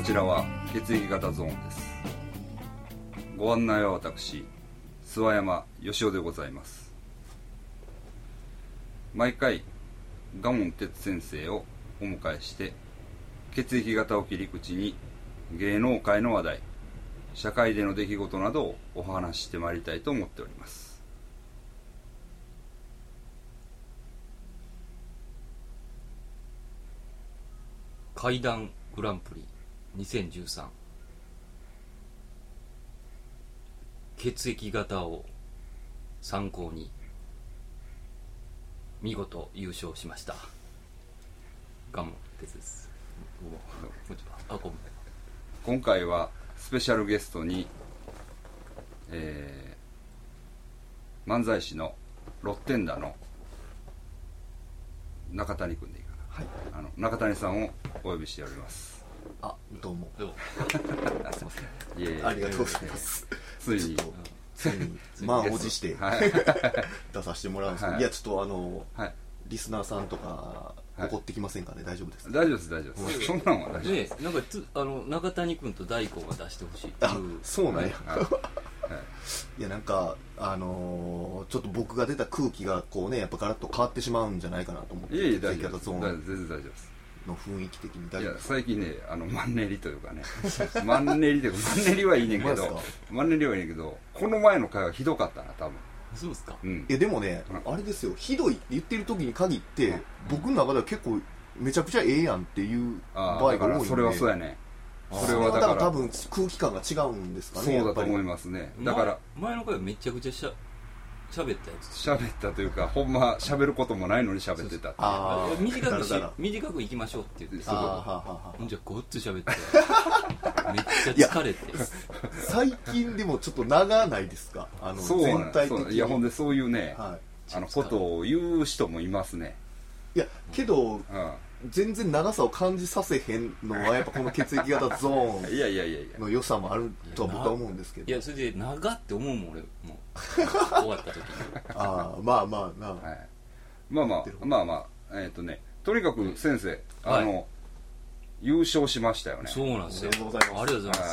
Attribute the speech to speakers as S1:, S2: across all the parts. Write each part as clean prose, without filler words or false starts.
S1: ちらは血液型ゾーンです。ご案内は私諏訪山義雄でございます。毎回賀門哲先生をお迎えして血液型を切り口に芸能界の話題、社会での出来事などをお話ししてまいりたいと思っております。
S2: 怪談グランプリ2013、血液型を参考に見事優勝しました賀門哲です。
S1: 今回はスペシャルゲストに、漫才師のロッテンダの中谷君でいいかな、はい、中谷さんをお呼びしております。
S3: あ、どうも。
S2: どうも
S3: すいません。いやありがとうございます。
S1: ついに
S3: 満を持して出させてもらうんですけど、
S1: はい、
S3: いやちょっと
S1: はい、
S3: リスナーさんとか怒ってきませんかね、大丈夫ですか？
S1: 大丈夫です大丈夫です。そんなんは大丈夫です。
S2: なんか中谷君と大根が出してほしい。
S3: あ、そうなんや。
S1: はい
S3: いやなんかちょっと僕が出た空気がこうねやっぱガラッと変わってしまうんじゃないかなと思って。
S1: いえいえ大丈夫です。
S3: ゾーン
S1: 全然大丈夫です。
S3: の雰囲気的に大
S1: いや
S3: 丈夫です。
S1: 最近ねマンネリというかねマンネリというかマンネリはいいねんけどマンネリはいいねんけどこの前の回はひどかったな多分。
S2: そうですか。
S1: うん。
S3: いやでもね、あれですよ、ひどいって言ってる時に限って、僕の中では結構めちゃくちゃええやんっていう場合が多いんで。
S1: それはそうやね。
S3: それはだから多分空気感が違うんですかね。
S1: そうだと思いますね。だから
S2: 前の回はめちゃくちゃ喋ったやつ。
S1: 喋ったというかほんま喋ることもないのに喋ってたっていう。
S2: 短くいきましょうって言って。じゃあごっつ喋ってめっちゃ疲れて。
S3: 最近でもちょっと長ないですか？全体的に。
S1: いやほんでそういうね、ことを言う人もいますね。
S3: いやけど、全然長さを感じさせへんのはやっぱこの血液型ゾーンの良さもあるとは僕は思うんですけど。
S2: いやそれで長って思うもん俺もう終わった時に。
S3: まあまあな、
S1: まあとにかく先生優勝しましたよね。
S2: そうなんですよ。
S3: ありがとうございます。
S2: ありがとうござ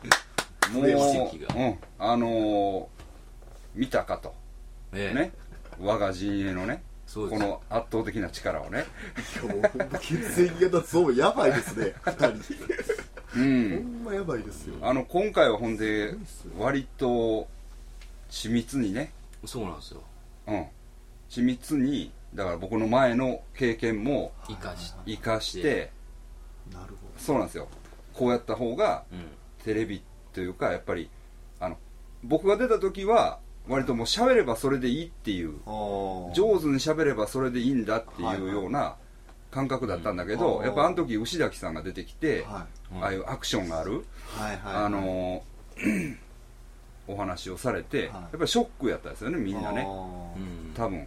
S2: います。
S1: もう見たかとね、我が陣営のねこの圧倒的な力をね。
S3: 血液型ゾーンやばいですね2人。ほんまやばいですよ。
S1: 今回はほんで割と緻密にね。
S2: そうなんですよ。
S1: 緻密にだから僕の前の経験も生かして。
S3: なるほど。
S1: そうなんですよ。こうやった方がテレビというかやっぱり僕が出た時は割ともう喋ればそれでいいっていう、上手に喋ればそれでいいんだっていうような感覚だったんだけど、やっぱあの時牛崎さんが出てきて、ああいうアクションがあるお話をされて、やっぱりショックやったですよねみんなね。多分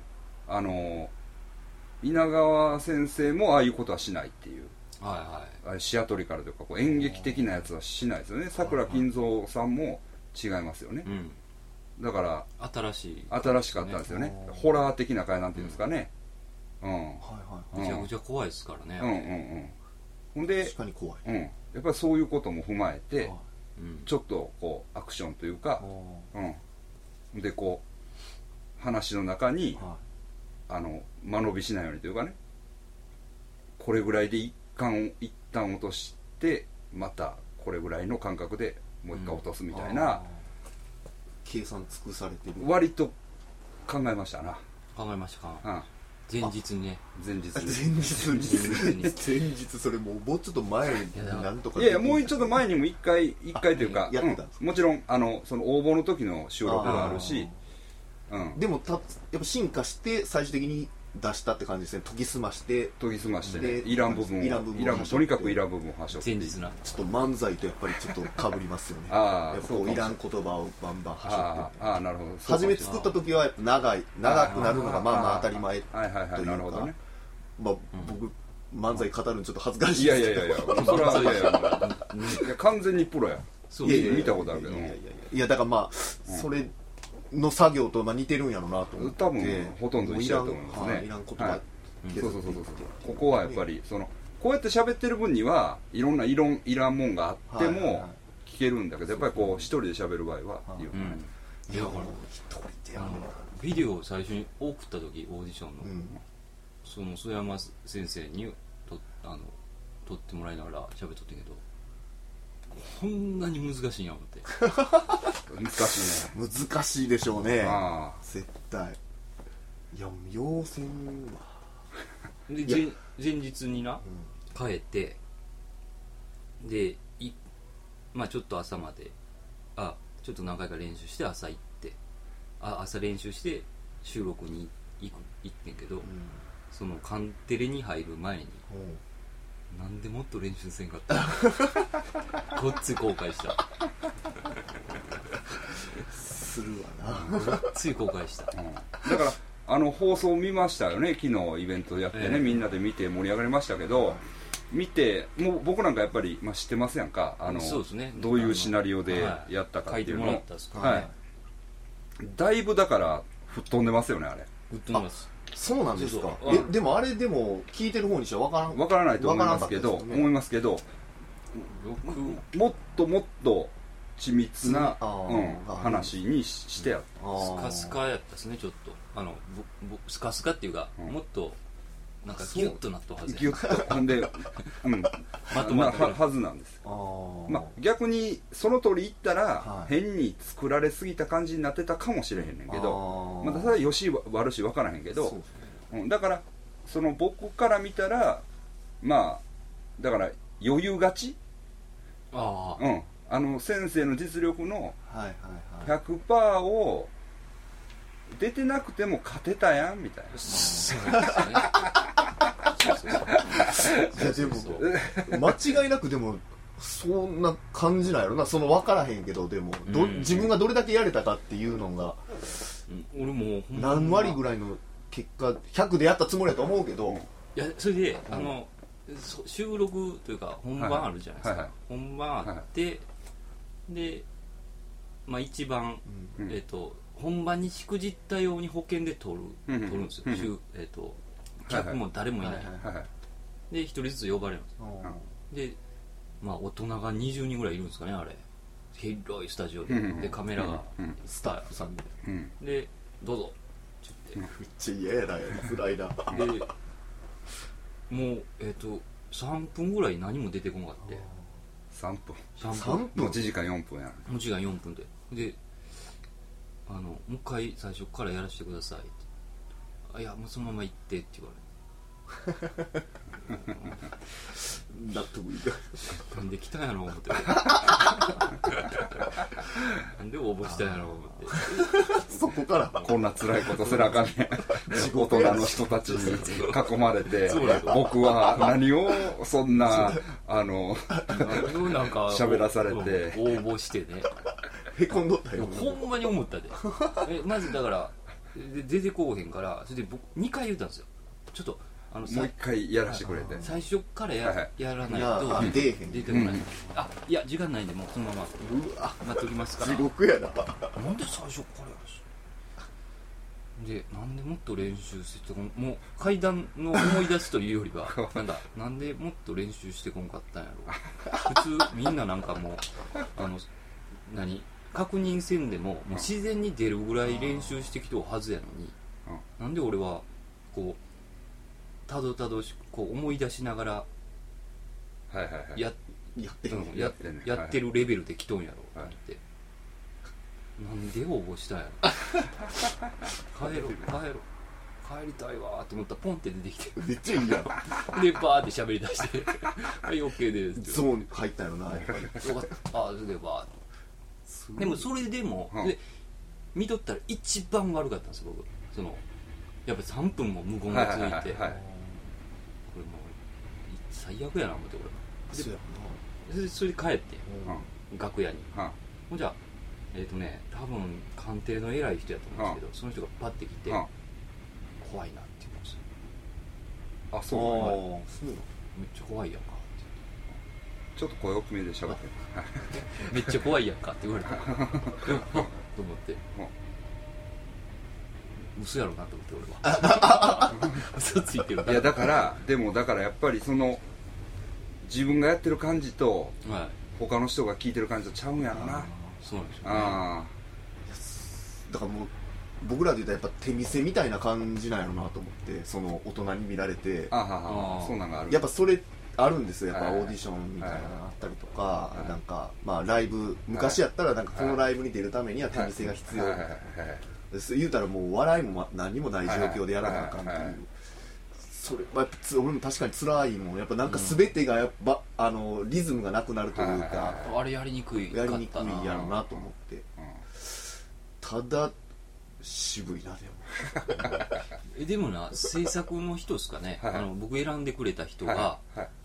S1: 稲川先生もああいうことはしないっていう、シアトリカルというか演劇的なやつはしないですよね。桜金蔵さんも違いますよね。だから新しかったんですよね。ホラー的な回なんていうんですかね。
S2: めちゃくちゃ怖いですからね。
S1: ほんで
S3: 確かに怖い。
S1: やっぱりそういうことも踏まえてちょっとこうアクションというか、でこう話の中に間延びしないようにというかね、これぐらいで一旦落としてまたこれぐらいの感覚でもう一回落とすみたいな。
S3: 計算尽くされてる。
S1: 割と考えましたな。
S2: 考えましたか。前日にね。
S1: 前日
S3: それもうちょっと前になんとか。
S1: いやもうちょっと前にも一回というか、もちろんその応募の時の収録があるし、
S3: でもやっぱ進化して最終的に出したって感じですね。研ぎ澄まして
S1: ね、いらん部分をとにかくいらん部分を端折って、
S2: 前日な
S3: ちょっと漫才とやっぱりちょっとかぶりますよね。やっぱこういらん言葉をバンバン端折って。
S1: なるほど。
S3: 初めて作った時はやっぱ長くなるのがまあ当たり前というか、僕漫才語るのちょっと恥ずかしいですけど。
S1: いやそれはいや完全にプロや。見たことあるけど。
S3: いやだからまあそれの作業と似てるんやろうなと思って。
S1: 多分ほとんど一緒だと思いますね。
S3: いらん言葉。
S1: そうここはやっぱりこうやって喋ってる分にはいろんないらんもんがあっても聞けるんだけど、やっぱりこう一人で喋る場合は言うかね。
S2: いや、一人でやるのビデオを最初に送った時オーディションの、その須山先生に撮ってもらいながら喋っとったけど、こんなに難しいんや思って
S1: 難しいね。
S3: 難しいでしょうね、絶対。いや要請は
S2: で前日にな、帰ってでまあちょっと朝までちょっと何回か練習して朝行って朝練習して収録に行ってんけど、そのカンテレに入る前になんでもっと練習せんかったごっつい後悔した
S3: するわな。
S2: ごっつい後悔した、
S1: だから放送見ましたよね、昨日イベントやってね、みんなで見て盛り上がりましたけど、見てもう僕なんかやっぱり、知ってますやんか、
S2: そうですね、
S1: どういうシナリオでやったかっていうのを、
S2: 書いてもらったっすか、
S1: はい、だいぶだから吹っ飛んでますよね、あれ。
S2: 吹っ飛んでます。
S3: そうなんですか。でもあれでも聞いてる方にしては分からないと思いますけど、もっともっと緻密な、話にしてやった。
S2: スカスカやったですね、ちょっとスカスカっていうか、もっとなんかギュッとなったはずや。
S1: ギュッとほんで、
S2: まとまった
S1: はずなんです。逆にその通り言ったら、変に作られすぎた感じになってたかもしれへんねんけど、まだそれはよし悪し分からへんけど、だからその僕から見たらだから余裕勝ち、先生の実力の 100% を出てなくても勝てたやんみたいな。
S3: でも間違いなくでもそんな感じなんやろな。その分からへんけど、でも自分がどれだけやれたかっていうのが、
S2: 俺も
S3: 何割ぐらいの結果100でやったつもりやと思うけど、
S2: いやそれで収録というか本番あるじゃないですか、本番あって、で一番本番にしくじったように保険で撮るんですよ。客も誰もいないで1人ずつ呼ばれるんです。で大人が20人ぐらいいるんですかね、あれ広いスタジオで、でカメラが
S3: スタッフさん
S2: でどうぞって言って、
S3: めっちゃ嫌やな、フライだ
S2: でもう3分ぐらい何も出てこなかった。
S1: 3分
S3: 持
S1: ち時間4分やる。
S2: 持ち時間4分でもう一回最初からやらせてくださいって、いやもうそのまま行ってって言われて
S3: 納得いか
S2: なんで来たんやろ思ってなんで応募したんやろ思って
S3: そこから
S1: こんな辛いことせなあかんねん大人の人たちに囲まれて僕は何をそんな喋らされて
S2: 応募してね
S3: へこんどったよ。
S2: ほんまに思ったでまずだから出てこうへんから、それで僕2回言ったんですよ。ちょっと
S1: もう1回やらせてくれて、
S2: 最初からやらないと
S3: 出
S2: てこない。いや時間ないんでもうそのまま待っときますから。
S3: 地獄やな。
S2: なんで最初からやるしで、なんでもっと練習してもう階段の思い出すというよりはなんでもっと練習してこんかったんやろ普通みんななんかもう確認せんでも自然に出るぐらい練習してきたはずやのに、なんで俺はこうたどたどしくこう思い出しながらやってるレベルで来とんやろと思って、なんで応募したんやろ帰りたいわと思ったらポンって出てきて
S3: めっちゃいいやん
S2: でバーって喋り出してはい OK です
S3: ゾーンに入ったよな、やっぱり
S2: よかったそれでバーってでもそれでも、で見とったら一番悪かったんです僕。やっぱり3分も無言がついて、これもう最悪やな思って俺。それで帰って、楽屋に。ほんじゃ多分官邸の偉い人やと思うんですけど、その人がパッて来て、怖いなって言うんですよ。
S1: あ、そう
S2: めっちゃ怖いやんか。
S1: ちょっと声大きめで喋って
S2: めっちゃ怖いやんかって言われたと思って嘘やろなと思って俺は嘘ついてる。
S1: いやだからやっぱり自分がやってる感じと、はい、他の人が聞いてる感じとちゃうんやろな。
S2: そうなんでしょうね。
S3: だからもう僕らで言うとやっぱ手見せみたいな感じなんやろなと思って、その大人に見られて、
S1: そうなんがある。
S3: やっぱそれあるんですよ。やっぱオーディションみたいなのがあったりとか、なんかまあライブ、昔やったらなんかこのライブに出るためには手見せが必要、言うたらもう笑いも何もない状況でやらなあかんっていう、それやっぱ俺も確かに辛いもん。やっぱなんか全てがやっぱリズムがなくなるというか、
S2: あれやりにくい
S3: やりにくいやろうなと思って、ただ渋いな。
S2: でもな、制作の人ですかね、僕選んでくれた人が、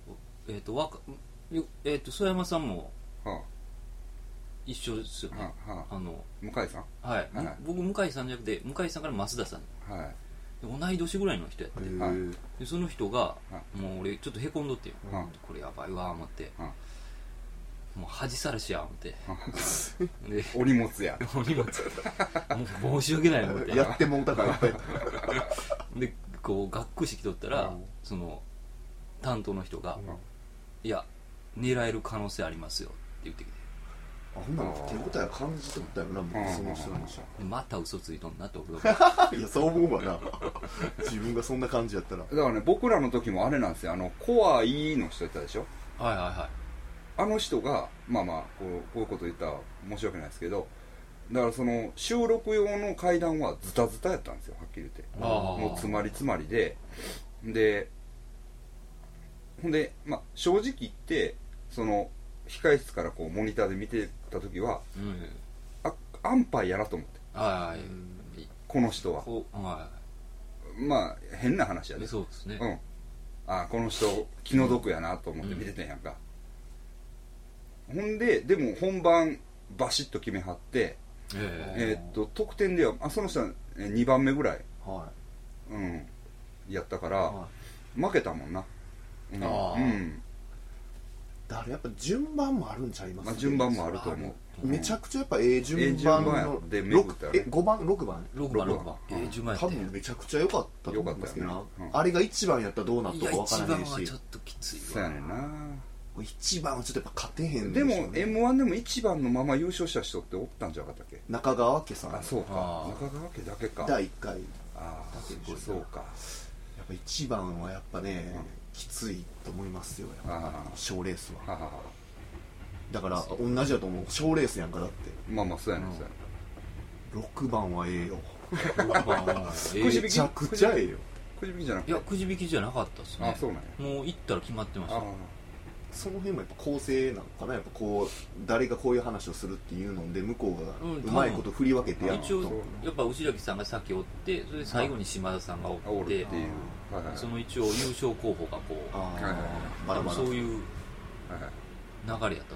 S2: 曽山さんも一緒ですよね。
S1: 向井さん、
S2: はい、僕向井さんじゃなくて向井さんから増田さん、同い年ぐらいの人やって、でその人がもう俺ちょっとへこんどってよ、これやばいわ思って、もう恥さらしや思って
S1: でお荷物や
S2: もう申し訳ない思って
S3: やってもうたから
S2: でこう学区式取ったら、その担当の人が、いや狙える可能性ありますよって言ってきて、
S3: ほんなら手応えは感じとったよな、その人の人
S2: また嘘ついとんなって俺はい
S3: やそう思うわな自分がそんな感じやったら。
S1: だからね、僕らの時もあれなんですよ、コア E の人やったでしょ。
S2: はいはいはい。
S1: あの人がまあまあこういうこと言ったら申し訳ないですけど、だからその収録用の階段はズタズタやったんですよ、はっきり言って。もう詰まり詰まりで、ほんで、まあ、正直言ってその控室からこうモニターで見てた時は、安牌やなと思って、この人は、まあ変な話やで、
S2: そうですね、
S1: この人気の毒やなと思って見ててんやんか。ほんででも本番バシッと決めはって、得点ではその人は2番目ぐらい、やったから、負けたもんな。
S3: だからやっぱ順番もあるんちゃいますか。
S1: 順番もあると思う。
S3: めちゃくちゃやっぱ順番の5番6番
S2: 順番や
S3: 多分めちゃくちゃ良かったと思いますけど、あれが1番やったらどうなったか分からないし。
S2: 1番はちょっときついわ。
S1: そうやねんな。
S3: 1番はちょっとやっぱ勝てへん
S1: でも M1 でも1番のまま優勝した人っておったんじゃなかったっけ。
S3: 中川家さん。
S1: そうか、中川家だけか、
S3: 第1回だ
S1: けでしょ。そうか、
S3: やっぱ1番はやっぱね、きついと思いますよ、賞レースは。だから同じだと思う、賞レースやんか。だって
S1: まあまあそうやねん、
S3: 6番はええよ
S1: め
S3: ちゃくちゃええよ。
S1: くじ引きじゃなくて。
S2: いや、くじ引きじゃなかったっすね。
S1: そうなんや。
S2: もう行ったら決まってました。
S3: その辺もやっぱ構成なのかな。やっぱこう誰がこういう話をするっていうので向こうがうまいこと振り分けてやると。
S2: 一応やっぱ内垣さんが先おって、それで最後に島田さんがおってっていう、その一応優勝候補がこうバラバラ、そういう流れやったと思うんですよ。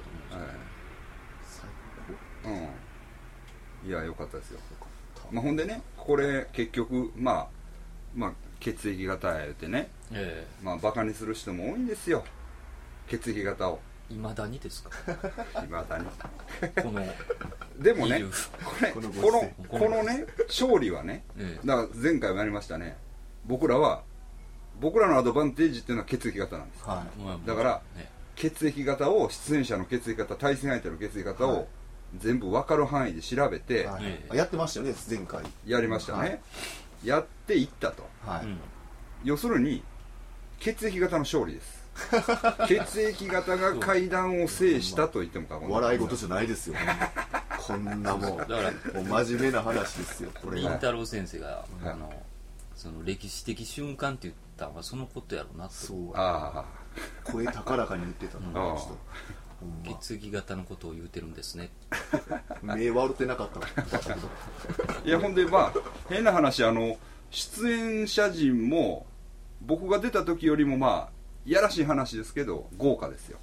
S3: 最
S1: 高。いや良かったですよ。まあほんでね、これ結局まあ血液型や言うてね、まあバカにする人も多いんですよ、血液型を。
S2: いまだにですか。
S1: いまだに
S2: この
S1: でもね、このね勝利はね、だから前回もやりましたね、僕らのアドバンテージっていうのは血液型なんです、だから、血液型を、出演者の血液型、対戦相手の血液型を全部分かる範囲で調べて、
S3: やってましたよね、前回
S1: やりましたね、やっていったと、要するに血液型の勝利です。血液型が階段を制したと言っても過言ではない。
S3: 笑い事じゃないですよこんなもん。だからもう真面目な話ですよ、これ。
S2: 凛太郎先生がその歴史的瞬間って言ったのはそのことやろうなって。
S3: そう、声高らかに言ってたの
S2: 血液型のことを言うてるんですね。
S3: 目悪ってなかった
S1: いやほんでまあ変な話、出演者陣も僕が出た時よりもまあいやらしい話ですけど豪華ですよ。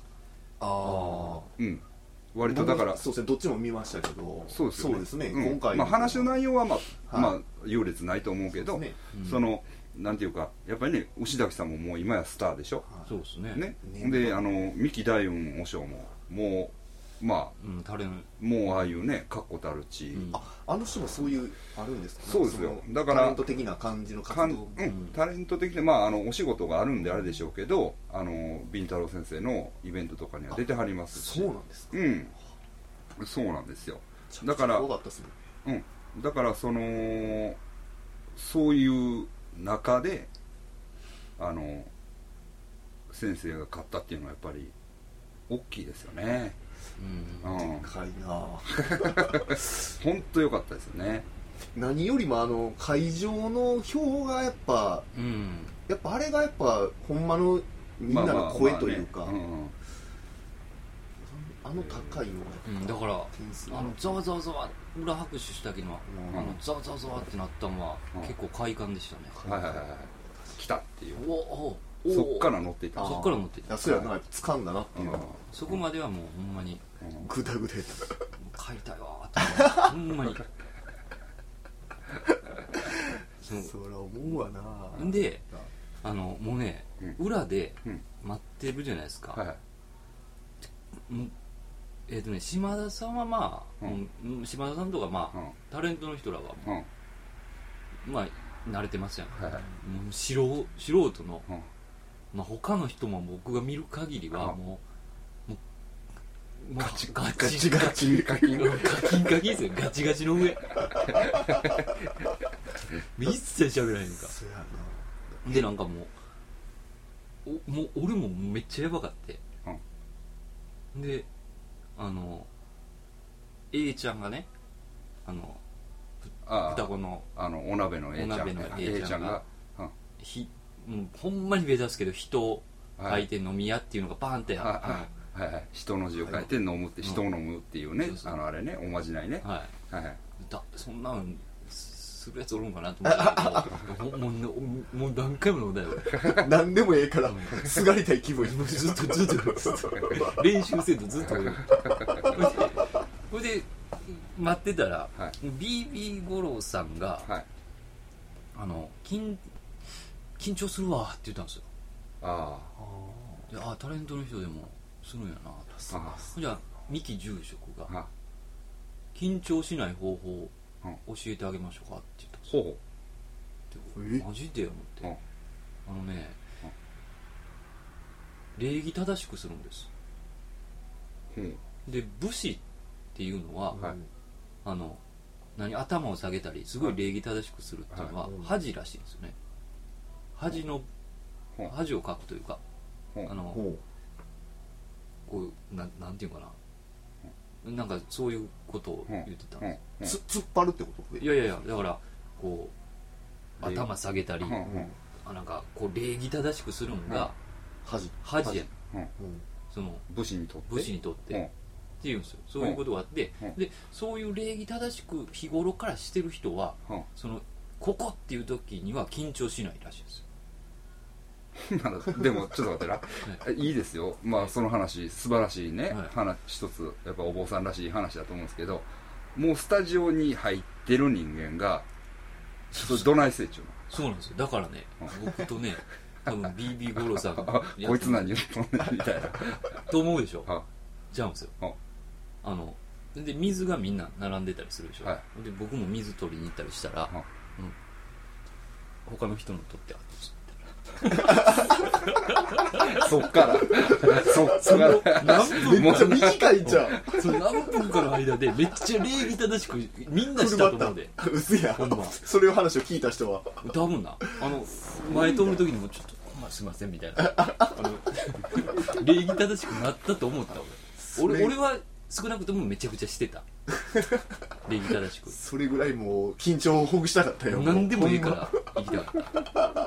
S1: 割とだから
S3: そうですね、どっちも見ましたけど。そうですね、
S1: 今回話の内容はまあ優劣ないと思うけど、そのなんていうかやっぱりね、牛崎さんももう今やスターでしょ。
S2: そうですね。
S1: で三木大雲和尚ももまあ、もうああいうね確固たる地、
S3: あの人もそういうあるんですか？
S1: そうですよ。だから
S3: タレント的な感じの活動、
S1: タレント的でお仕事があるんであれでしょうけど、ビンタロウ先生のイベントとかには出てはりますし。
S3: そうなんですか？
S1: そうなんですよ。だからだからそういう中で先生が勝ったっていうのはやっぱり大きいですよね。
S3: でかいな
S1: 本当良かったですよね。
S3: 何よりも会場の票がやっぱあれがやっぱほんまのみんなの声というか、高いの
S2: が、だからざわざわざわ裏拍手した時のざわざわざわってなったのは結構快感でしたね。
S1: 来たっていう、そっから乗っていた。
S2: そっから乗っていた。
S3: そうやな、掴んだなっていう。
S2: そこまではもうほんまに
S3: グダグダ
S2: 帰りたいわーってほんまに
S3: そりゃ思うわな。
S2: でもうね、裏で待ってるじゃないですか。島田さんは島田さんとかタレントの人らは慣れてますやん。もう素人の他の人も僕が見る限りはもうガチガチガチカキンですよ。ガチガチの上一切喋らへんか。でなんかもう俺もめっちゃやばかって、でA ちゃんがね双子の
S1: お鍋の A ちゃんが
S2: ほんまに目立つけど人を書いて飲み屋っていうのがバーンって
S1: 人の字を書いて飲むって人を飲むっていうね、あれね、おまじないね。
S2: そんなんするやつおるんかなと思ってもう何回も飲んだよ。
S3: 何でもええからすがりたい気分に
S2: ずっと練習せんとずっとそれで待ってたら BB 五郎さんが緊張するわって言ったんですよ。タレントの人でもするんやなと。じゃあ三木住職が緊張しない方法を教えてあげましょうかって言ったんですよ。マジで思って礼儀正しくするんです。で武士っていうのは頭を下げたりすごい礼儀正しくするっていうのは恥らしいんですよね。恥をかくというかこうなんていうかな、なんかそういうことを言ってたんです。
S3: 突っ張るってこと？
S2: いやだからこう頭下げたりなんかこう礼儀正しくするのが恥やん。その
S1: 武士にとって
S2: っていうんですよ。そういうことがあって、でそういう礼儀正しく日頃からしてる人はここっていう時には緊張しないらしいですよ。
S1: でもちょっと待ってな、いいですよ。その話素晴らしいね、一つやっぱお坊さんらしい話だと思うんですけど、もうスタジオに入ってる人間がどないせいちゅうの。
S2: そうなんですよ。だからね、僕とね多分 BB 五郎さん
S1: こいつ何言うとんねんみたいな
S2: と思うでしょ。ちゃうんですよ。で水がみんな並んでたりするでしょ。で僕も水取りに行ったりしたら他の人の取って
S1: そっから
S3: 何分めっちゃ短いんちゃう。
S2: その何分かの間でめっちゃ礼儀正しくみんなしたと思うで。
S3: うそや。それを話を聞いた人は
S2: 多分な前通る時にもちょっとすいませんみたいな礼儀正しくなったと思った俺は少なくともめちゃくちゃしてた。礼儀正しく。
S3: それぐらいもう緊張をほぐしたかったよ。
S2: 何でもいいから行きたかった。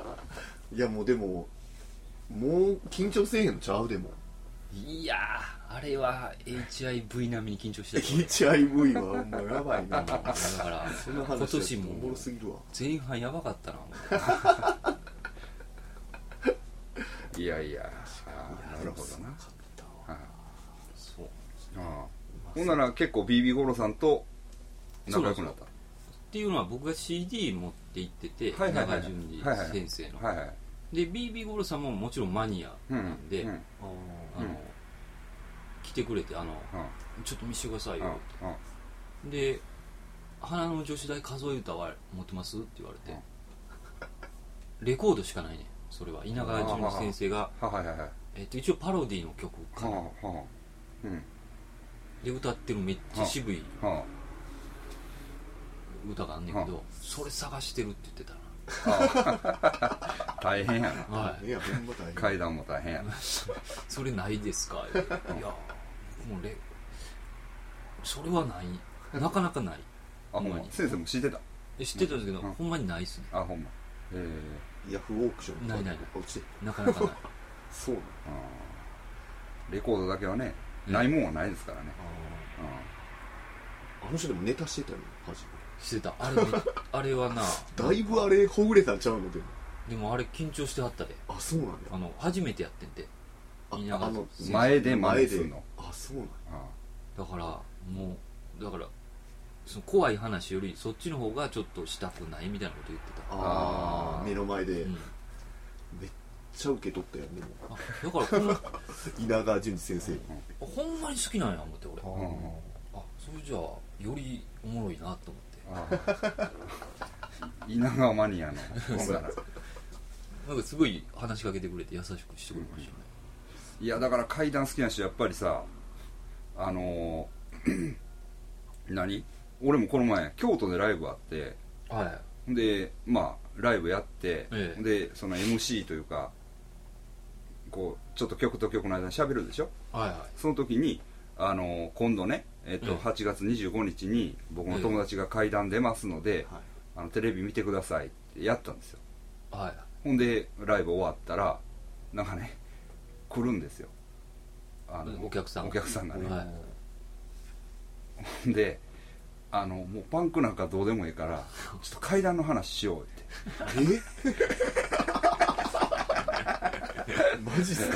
S3: いやもうでもう緊張せえへんのちゃう。でも
S2: いやあれは HIV 並みに緊張してた。
S3: HIV はもうやばいな。だ
S2: から今年も前半やばかったな。
S1: いやなるほどな。
S2: そう
S1: ほんなら結構 BB 五郎さんと仲良くなった
S2: っていうのは、僕が CD 持って行ってて、長順次先生ので BB 五郎さんももちろんマニアなんで、 来てくれてちょっと見せてくださいよって、で花の女子大数え歌は持ってますって言われて、レコードしかないね。それは稲川淳二先生が一応パロディの曲かなで歌ってるめっちゃ渋い歌があんねんけど、それ探してるって言ってた
S1: な。大変やな。
S3: はい、いやほんま大変。
S1: 階段も大変やな。
S2: それないですか。いやもうそれはない、なかなかない。
S1: あ、ほんまに先生も知ってた？
S2: 知ってたんですけど、ほんまにないっすね。
S1: あ、ほんま。
S3: ヤフーオークション
S2: ない
S3: 落ちて
S2: なかなかない。
S3: そうなの。
S1: レコードだけはね、ないもんはないですからね。
S3: あの人でもネタしてたよね、初め。
S2: してた。あれはな、
S3: だいぶあれほぐれたんちゃうの？
S2: でもあれ緊張してはったで。
S3: あ、そうなんだ。
S2: 初めてやってんて。
S1: 前で真似するの。
S3: あ、そうなん
S2: だ。だからその怖い話よりそっちの方がちょっとしたくないみたいなこと言ってた。
S3: ああ、目の前で、めっちゃ受け取ったよね。
S2: だからこの
S3: 稲川淳二先生
S2: ほんまに好きなんや思って俺。それじゃあよりおもろいなと思って。
S1: 稲川マニアの
S2: なんかすごい話しかけてくれて優しくしてくれましたね。
S1: いやだから怪談好きな人やっぱりさ何俺もこの前京都でライブあって、でまあライブやって、でその MC というかこうちょっと曲と曲の間に喋るでしょ、その時に今度ね、8月25日に僕の友達が怪談出ますので、テレビ見てくださいってやったんですよ。ほんでライブ終わったらなんかね来るんですよ、
S2: お客さん
S1: がね。でもうパンクなんかどうでもいいからちょっと怪談の話しようって
S3: マジっすか？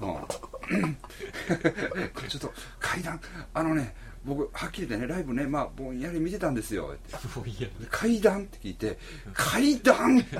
S1: ちょっと怪談僕はっきり言ってねライブねまあぼんやり見てたんですよって怪談って聞いて怪談
S3: ビガ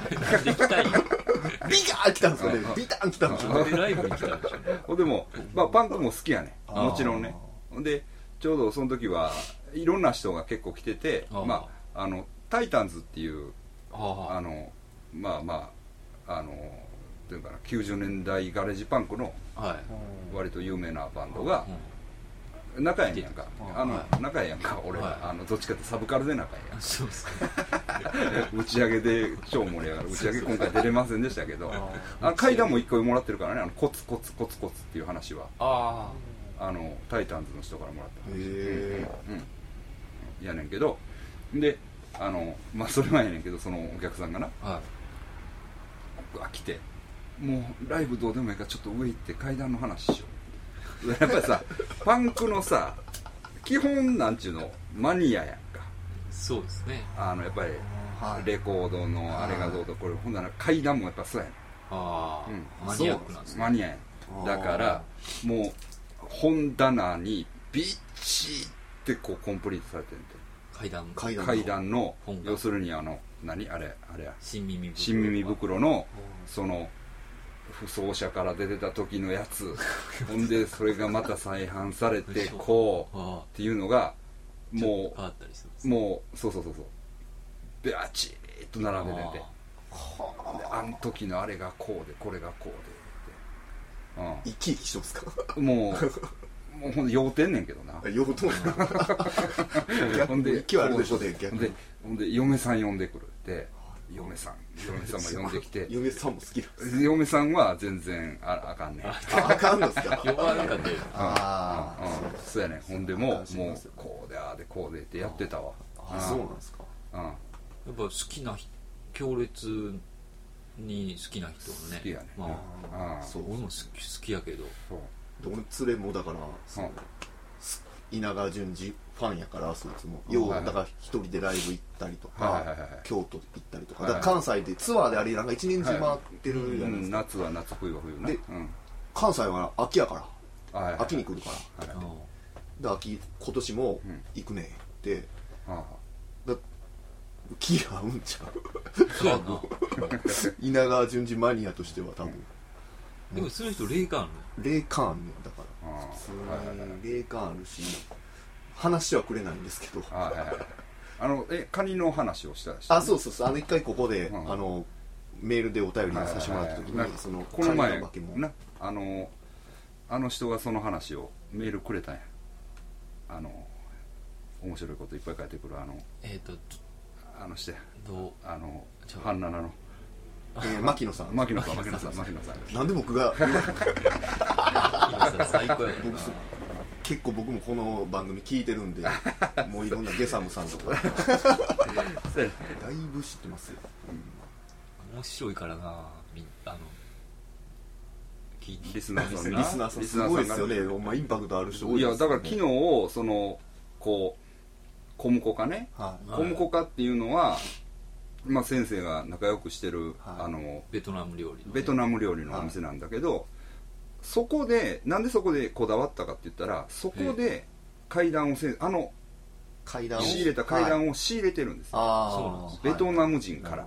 S3: ー来たんですよね。ビタン来たんですよね。
S2: ライブに来たんでしょ。
S1: でもまあパンクも好きやねもちろんね。でちょうどその時はいろんな人が結構来てて、まあタイタンズっていうまあというかな90年代ガレージパンクの割と有名なバンドが仲やんか、仲やんか俺どっちかってサブカルで仲やん
S2: そうです
S1: 打ち上げで超盛り上がる。打ち上げ今回出れませんでしたけど階段も1個もらってるからね、コツコツコツコツっていう話はタイタンズの人からもらった話やねんけど、でまあそれはやねんけど、そのお客さんがな来て、もうライブどうでもいいからちょっと上行って怪談の話しよう。やっぱりさパンクのさ基本なんちゅうのマニアやんか。
S2: そうですね。
S1: やっぱりレコードのあれがどうとこれほんなら怪談もやっぱそうやねん。
S2: マニアックなんですね。
S1: マニアやん。だからもう本棚にビッチってこうコンプリートされてるんで怪談の要するに何あれや
S2: 新耳
S1: 袋のその不走者から出てた時のやつほんでそれがまた再販されてこうっていうのがもうそうベアチーっと並べてて、あの時のあれがこうでこれがこうで
S3: 生き生きしてますか？
S1: もうほんで酔うてんねんけどな。
S3: 酔うとんねん。ほんで勢いあるでしょね。逆に
S1: ほんで嫁さん呼んでくるって嫁さんも呼んできて
S3: 嫁さんも好きなんです。
S1: 嫁さんは全然あかんねん。
S3: あかんのっすか？
S2: 呼ばなかったよ。
S1: そうやねん。ほんでもうこうでああでこうでってやってたわ。
S3: そうなんですか？
S2: やっぱ好きな強烈に好きな人のね。
S1: 好きやね。
S2: 俺も好きやけど。
S3: 俺連れもだから稲川淳二ファンやから、そいつもようだから一人でライブ行ったりとか京都行ったりとか、だから関西でツアーであれなんか一年中回ってるじゃないですか。
S1: 夏は夏、冬は冬ね。
S3: で関西は秋やから秋に来るからで秋今年も行くねって気が合うんちゃう稲川淳二マニアとしては多分。
S2: でもそういう人霊感あるの？
S3: 霊感あんねんだから普通霊感あるし話はくれないんですけど、
S1: カニの話をしたりして、
S3: あ、そう一回ここで、メールでお便りさせてもらった時に、その
S1: この前
S3: カニの化け物
S1: な、あの人がその話をメールくれたんや。面白いこといっぱい書いてくるあの人や、ハンナナの
S3: 牧野さん。
S1: なんで
S3: 僕が
S2: 最高やね。
S3: 結構僕もこの番組聞いてるんで、もういろんなゲサムさんとかだいぶ知ってますよ。
S2: 面白いからな、
S1: リスナーさん
S3: リスナーさんすごいですよね。ほんまインパクトある人多いですよね。
S1: いやだから昨日そのこうコムコカね、コムコカっていうのは、まあ、先生が仲良くしてる、
S2: ベトナム料理
S1: のお店なんだけど、そこでなんでそこでこだわったかって言ったら、そこで階段を仕入れた階段を仕入れてるんですよ、ベトナム人から。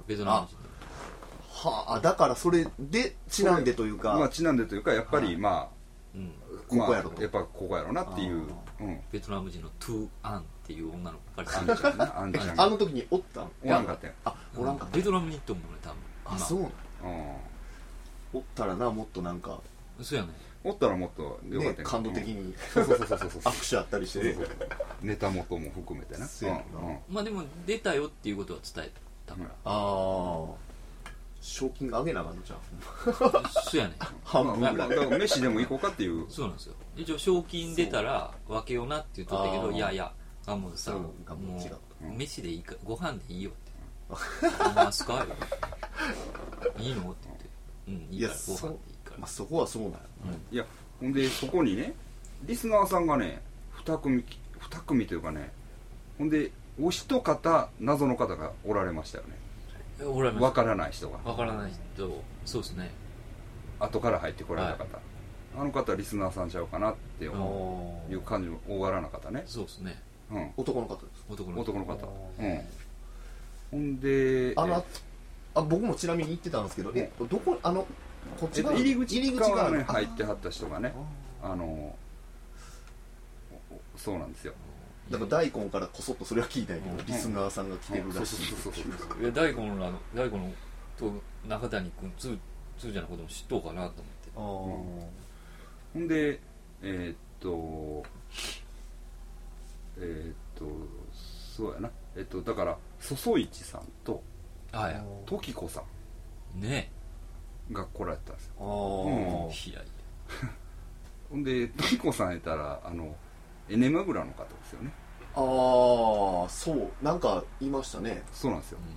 S3: だからそれでちなんでというか、
S1: やっぱりまあ
S3: ここやろと、
S1: やっぱここやろなっていう、
S2: ベトナム人のトゥ・アンっていう女の子
S1: があ
S3: の時におったん？
S1: おらんかったよ。
S3: おらんかった。
S2: ベトナムに行ってもね、多分。
S3: そうなの。おったらな、もっとなんか、
S2: そうやね、
S1: おったらもっとよかったよ、
S3: 感動的に
S1: そう
S3: 握手あったりしてね、
S1: ネタ元も含めてな。
S2: まあでも出たよっていうことは伝えたから。
S3: 賞金上げなあかんのじゃん。
S2: そうやね、
S3: 半分ぐらい。
S1: だから飯でも行こうかっていう。
S2: そうなんですよ。一応賞金出たら分けようなって言っとったけど、いやガモンさん、もう飯でいいか、ご飯でいいよって「ますか?」いいの?」って言って「いいからご飯でいいから」
S3: そこはそうなの。
S1: いやほんでそこにねリスナーさんがね2組というかね、ほんでお一方謎の方がおられましたよね。わからない人が、
S2: そうですね、
S1: 後から入ってこられた方、あの方リスナーさんちゃうかなっていう感じの大柄な方ね。
S2: そうですね、
S3: 男の方です。
S1: 男の方。ほんで
S3: 僕もちなみに行ってたんですけど、どここっち
S1: 入り口側ね入ってはった人がね、そうなんですよ。
S3: だから大根からこそっとそれは聞いたんやけど、リスナーさんが来てるらしい。
S2: 大根のと中谷君つーちゃんのことも知っとうかなと思って。
S1: ほんでそうやな、だから細市さんと時子さん
S2: ね
S1: が来られたんですよ。
S2: いや
S1: ほんで時子さんやったらエネマグラの方ですよね。
S3: そうなんか言いましたね。
S1: そうなんですよ、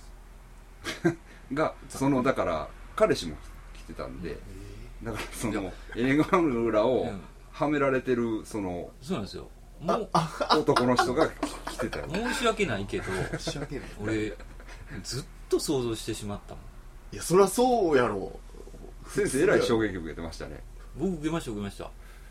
S1: がだから彼氏も来てたんで、だからエネマグラをはめられてるそう
S2: なんですよ、
S1: 男の人が来てたよ。
S2: 申し訳ないけど俺ずっと想像してしまったもん。
S3: いやそりゃそうやろ。
S1: 先生えらい衝撃受けてましたね。
S2: 僕受けました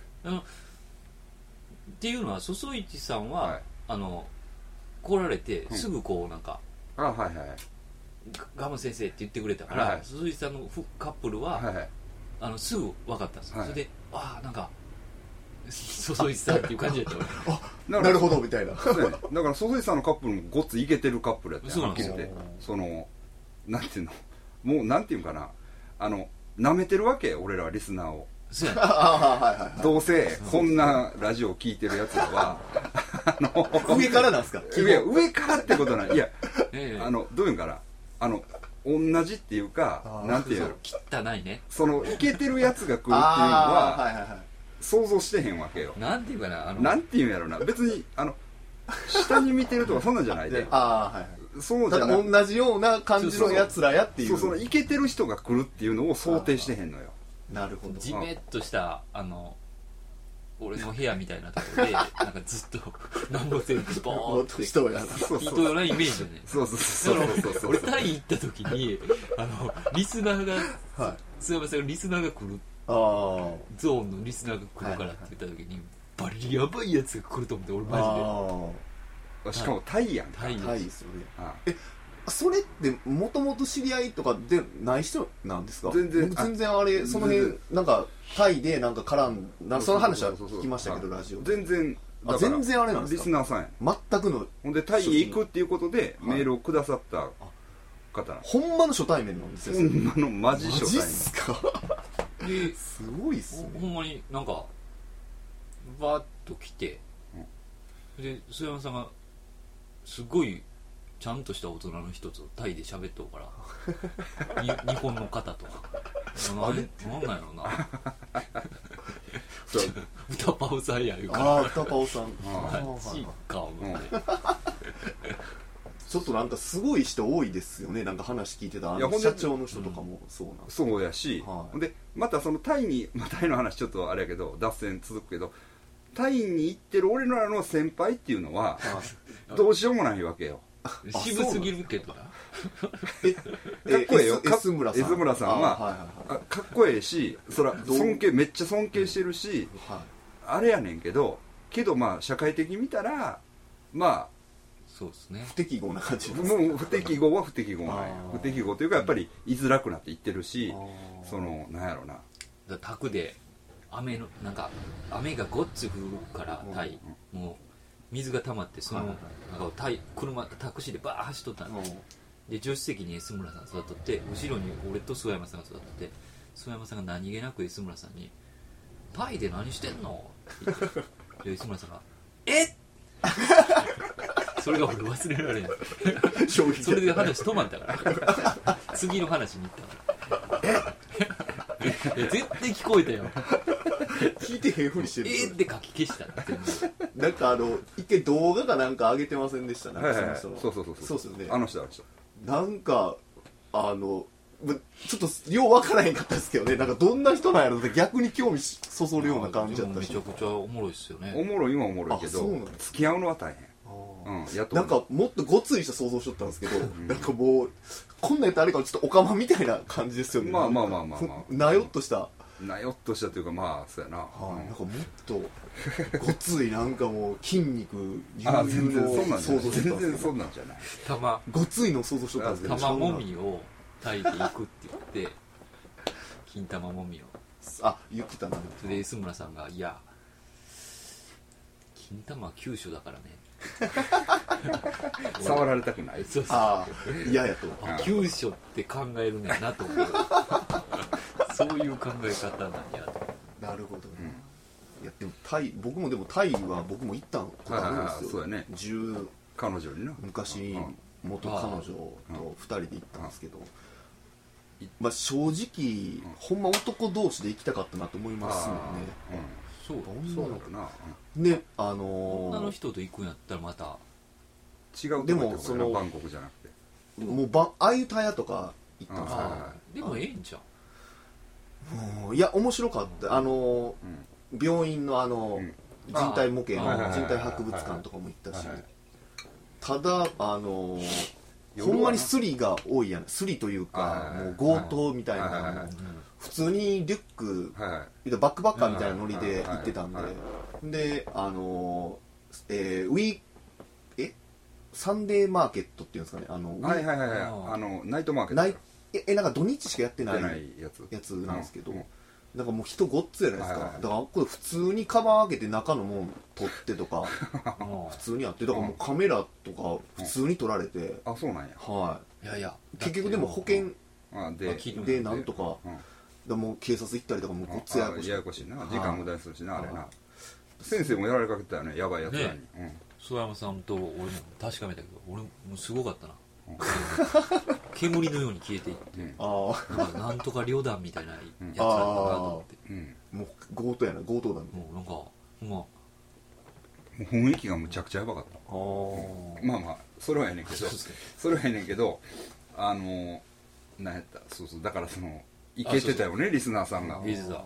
S2: っていうのは細市さんは、来られてすぐこうなんかガム先生って言ってくれたから、細市さんのカップルは、すぐ分かったんですよ。それでなんか細市さんっていう感じだった
S3: なるほどみたいな。
S1: だから細市さんのカップルもごっつイケてるカップルやった
S2: そうなんですよ。
S1: なんていうの、もうなんていうかな、舐めてるわけ、俺らはリスナーを。どうせこんなラジオを聞いてるやつらは
S3: 上からなんすか？
S1: 上からってことない。いやどういうんかな、同じっていうか、なんていうの、
S2: 汚いね、
S1: イケてるやつが来るっていうのは想像してへんわけよ。
S2: なんていうかな、
S1: なんていうんやろな、別に下に見てるとかそんなんじゃないで、そうじゃなく、
S3: 同じような感じのやつらやっていう、
S1: イケてる人が来るっていうのを想定してへんのよ。
S3: なるほど。
S2: じめっとした俺の部屋みたいなところでなんかずっと何もせんとボーって人やなイメージよね。
S1: そう
S2: 俺タイ行った時にリスナーが須山さんがリスナーが来る、ゾーンのリスナーが来るからって言った時にバリヤバいやつが来ると思って、俺マジで。
S1: しかもタイやんか。
S3: タイですよね。 それってもともと知り合いとかでない人なんですか？
S1: 全然
S3: 僕全然あれその辺なんかタイでなんか絡んだその話は聞きましたけどラジオ
S1: 全然
S3: 全然あれなんですか？
S1: リスナーさんや
S3: 全くの
S1: ほんでタイへ行くっていうことでメールをくださった方なんです。
S3: ほんまの初対面なんですよ。
S1: ほんまのマジ初対面。
S3: マジっすか？すごいっすね。
S2: ほんまになんかバーッと来て、で須山さんがすごいちゃんとした大人の一つをタイで喋っとうから日本の方となんなんやろな歌パウさんやいうから
S3: ああ歌パオさん
S2: マジか思って
S3: ちょっとなんかすごい人多いですよね。なんか話聞いてた社長の人とかもそうなんです。
S1: そうやし、でまたそのタイの話ちょっとあれやけど脱線続くけど、タイに行ってる俺らの先輩っていうのはどうしようもないわけよ。
S2: 渋すぎるけどな。
S1: かっこええよ。
S3: S村
S1: さんはかっこええし、そらめっちゃ尊敬してるし、あれやねんけどまあ社会的に見たらまあ
S2: そうですね、
S3: 不適合な感じです。
S1: もう不適合は不適合ない。不適合というかやっぱり居づらくなっていってるし、そのなんやろな。
S2: 宅で雨がごっつ降るからタイもう水が溜まってそのタクシーでバーッ走っとったんで、助手席に S 村さん座っとって後ろに俺と諏訪山さんが座っとって諏訪山さんが何気なく S 村さんに「タイで何してんの?」って言ってで S 村さんが「えっ!」それが俺忘れられないそれで話止まったから次の話に行ったから絶対聞こえたよ
S3: 聞いてへんふりしてる。
S2: って書き消した全部
S3: なんか一回動画かなんか上げてませんでした？なんか
S1: そうっすよね。あの人
S3: なんかちょっとよう分からへんかったですけどね。なんかどんな人なんやろって逆に興味そそるような感じだったし。
S2: めちゃくちゃおもろいっすよね。
S1: おもろいはおもろいけど付き合うのは大変。
S3: なんかもっとごつい人想像しとったんですけど、なんかもうこんなんやったらあれかちょっとオカマみたいな感じですよね。
S1: まあ
S3: なよっとした
S1: というかまあそうやな。
S3: なんかもっとごついなんかもう筋肉
S1: 全然そんなんじゃない。
S3: 想像してたんですけど、
S1: 全然そんなんじゃない。
S3: ごついの想像しとったんですけど、
S2: 玉もみを炊いていくって言って金玉もみを
S3: 言ってたな。
S2: それで安村さんが「いや金玉は急所だからね」
S1: 触られたくない。
S2: そう
S3: 嫌やと。
S2: 急所って考えるんやなと思うそういう考え方なんやと。
S3: なるほどね。いやでも僕もタイは僕も行ったことあるんですよ。
S1: そうやね。彼女にな
S3: 昔元彼女と2人で行ったんですけど、まあ正直ほんま男同士で行きたかったなと思いますよね。
S1: そうだろうな。
S3: ね、
S2: 女の人と行くんやったらまた
S1: 違う。でもそのバンコクじゃなくて
S3: もうあゆたやとか行ったんですか。
S2: でもええんちゃ
S3: う。いや面白かった。病院の人体模型の人体博物館とかも行ったし、ただほんまにスリが多いやん。スリというかもう強盗みたいな普通にリュックバックパッカーみたいなノリで行ってたんで、でサンデーマーケットっていうんですかね。
S1: ナイトマーケット。
S3: なんか土日しかやってないやつなんですけど、なんかもう人ごっつやないですか。だからこれ普通にカバン開けて中のもん撮ってとか普通にやって、だからもうカメラとか普通に撮られて。
S1: あ、そうなんや。
S3: いや結局でも保険でなんとかもう警察行ったりとかもごっつや
S1: やこしいな。時間無駄にするしなあれな。先生もやられかけたよね、やばいやつらに。
S2: 諏訪山さんと俺も確かめたけど俺もすごかったな煙のように消えていってなんとか旅団みたいなやつなんだなと思って
S3: もう強盗だね。も
S2: うなんかほんま
S1: 雰囲気がむちゃくちゃやばかった。まあそれはやねんけど何やった。そうだからいけてたよね、リスナーさんが。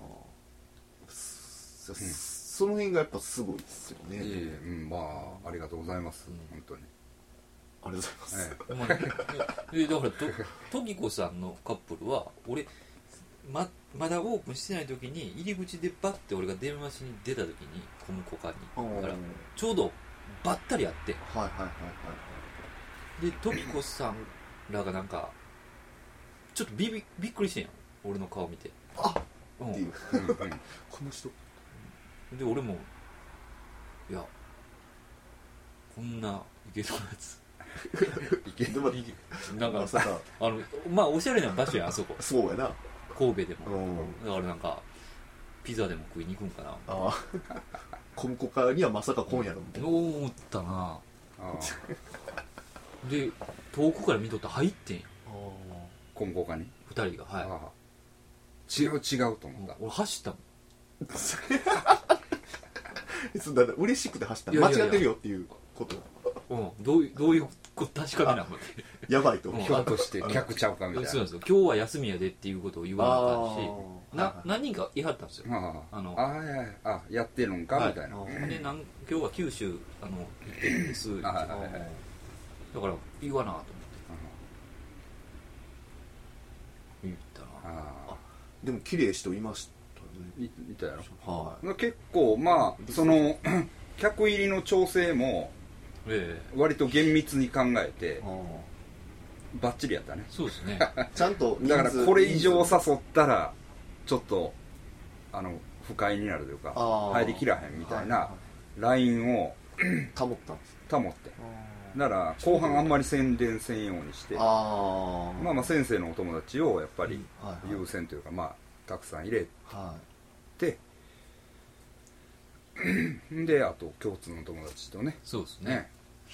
S3: その辺がやっぱすごいですよね。
S1: まあありがとうございます。本当に
S3: ありがとうございます。
S2: だから時子さんのカップルは俺まだオープンしてない時に入り口でバッて俺が電話しに出た時にコムコカにだからちょうどばったり会って、で時子さんらがなんかちょっとびっくりしてんやん俺の顔見て
S3: っていうこの人
S2: で俺もいやこんなイケてるやつなんかさまあおしゃれな場所やあそこ
S3: そうやな
S2: 神戸でもだからなんかピザでも食いに行くんかな
S3: コムコカにはまさか今夜のみたいな
S2: 思ったなで遠くから見とったら入ってんや
S1: コムコカに
S2: 2人が
S1: 違うと思った。
S2: 俺走ったもん
S3: だ嬉しくて走った間違ってるよっていうこと
S2: どういう確かめなのって
S3: やばいと
S1: ひょっとして客ちゃうかみたいな。
S2: そうなんですよ今日は休みやでっていうことを言わなかったし何人か言いはったんですよ
S1: やってるんかみたいな
S2: で今日は九州行ってるんですだから言わなと思って言ったな
S3: でも綺麗人いましたね
S1: いたやろ結構まあその客入りの調整も割と厳密に考えてバッチリやったね
S2: そうですね
S3: ちゃんと
S1: だからこれ以上誘ったらちょっと不快になるというか入りきらへんみたいなラインを
S3: 保ったんです
S1: 保ってだから後半あんまり宣伝せんようにしてまあ先生のお友達をやっぱり優先というかまあたくさん入れてであと共通の友達とね
S2: そうですね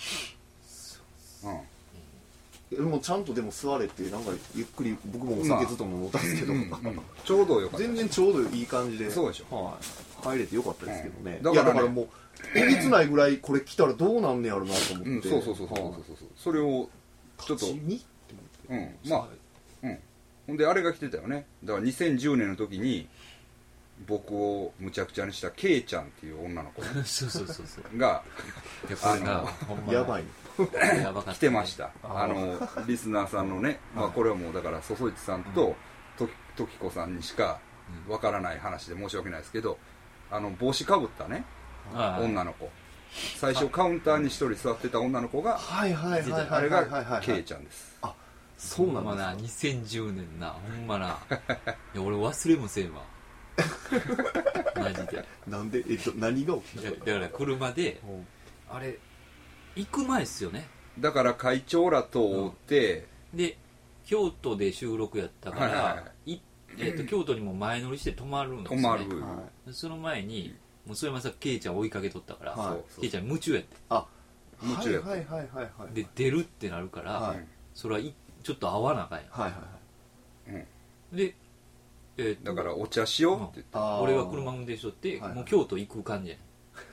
S3: もうちゃんとでも座れてなんかゆっくり僕もお酒ずっと飲んだんですけど
S1: ちょうどよかった
S3: 全然ちょうどいい感じで
S1: そうでしょ
S3: 入れてよかったですけどね
S1: だ
S3: からもうえげつないぐらいこれ来たらどうなんねやろなと思って
S1: そうそれをちょっとまあほんであれが来てたよねだから2010年の時に僕をむちゃくちゃにしたケイちゃんっていう女の子が
S3: やばい
S1: 来てましたリスナーさんのねこれはもうだから細市さんと時子さんにしかわからない話で申し訳ないですけど帽子かぶったね女の子最初カウンターに一人座ってた女の子があれがケイちゃんです
S3: そうなん
S2: だ2010年なほんまな俺忘れもせんわマジで
S3: なんで何が起きた
S2: だから車であれ行く前っすよね
S1: だから会長らと会って
S2: で京都で収録やったから京都にも前乗りして泊まるんですねその前にもうそれまさケイちゃん追いかけとったからケイちゃん夢中やって
S1: 夢中や
S2: ってで出るってなるからそれはちょっと合わなあかんやで
S1: だからお茶しようって言って
S2: 俺が車運転しとってもう京都行く感じや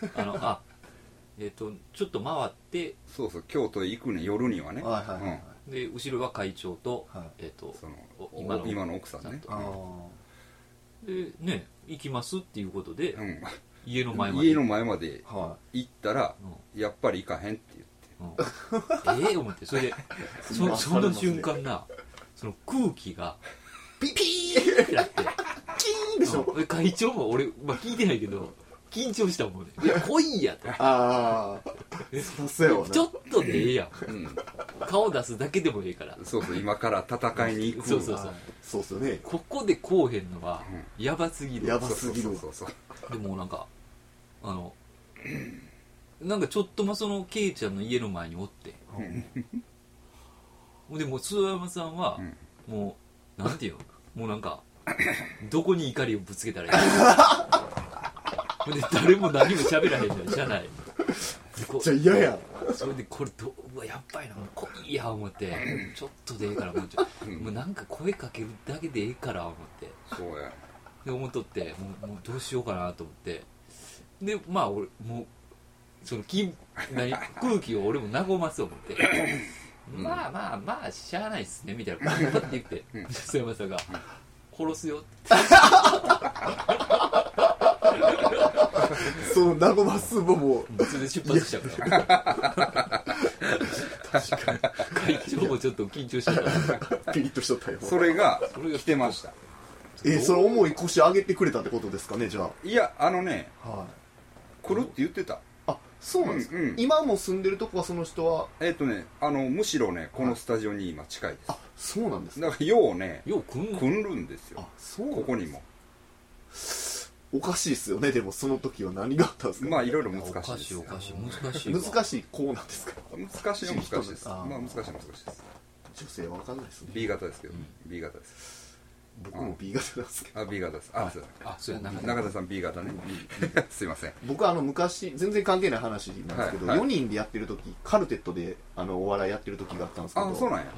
S2: ちょっと回って
S1: そう京都へ行くね夜にはね
S2: で後ろは会長と
S1: 今の奥さんね
S2: でね行きますっていうことで家の前
S1: まで行ったらやっぱり行かへんって言って
S2: 思ってそれでその瞬間なその空気がピーってなって
S3: キーンでしょ
S2: 会長も俺聞いてないけど緊張したもんねいや来いやとちょっとでええやん顔出すだけでもええから
S1: 今から戦いに行く
S3: そうっすよね
S2: ここでこうへんのはやばすぎる
S3: やばすぎる
S2: でもなんかなんかちょっとそのケイちゃんの家の前におってでも諏訪山さんはもうなんていうのもうなんかどこに怒りをぶつけたらいいで誰も何も喋らへんのじゃない
S3: めっちゃ嫌や
S2: それでこれやっばいな来いや思ってちょっとでええからもうなんか声かけるだけでええから思って
S1: そうや
S2: で思っとってもうどうしようかなと思ってでまあ俺もうその空気を俺も和ます思ってまあしゃあないっすねみたいなことって言って須山さんが殺すよって
S3: そう和ますも
S2: それで出発したから確かに会長もちょっと緊張して
S3: たピリッとしとったよ
S1: それが来てました
S3: その重い腰上げてくれたってことですかねじゃあ
S1: いや来るって言ってた
S3: そうなんですか、今も住んでるとこはその人は
S1: むしろねこのスタジオに今近いです。
S3: あ、そうなんです
S1: だからよう組
S2: ん
S1: るんですよ。
S3: あ、そう
S1: ここにも
S3: おかしいですよね。でもその時は何があったんですか。
S1: まあいろいろ難しいですよ。
S3: 難しいこうなんですか。
S1: 難しいです。まあ難しいです。
S3: 女性は分かんないですね。
S1: B 型ですけど、B 型です。
S3: 僕も B 型なんですけど。
S1: B 型です。
S2: そうや
S1: 中田さん B 型ね。すいません。
S3: 僕は昔全然関係ない話なんですけど、4人でやってる時カルテットでお笑いやってる時があったんですけど、
S1: そうなんや。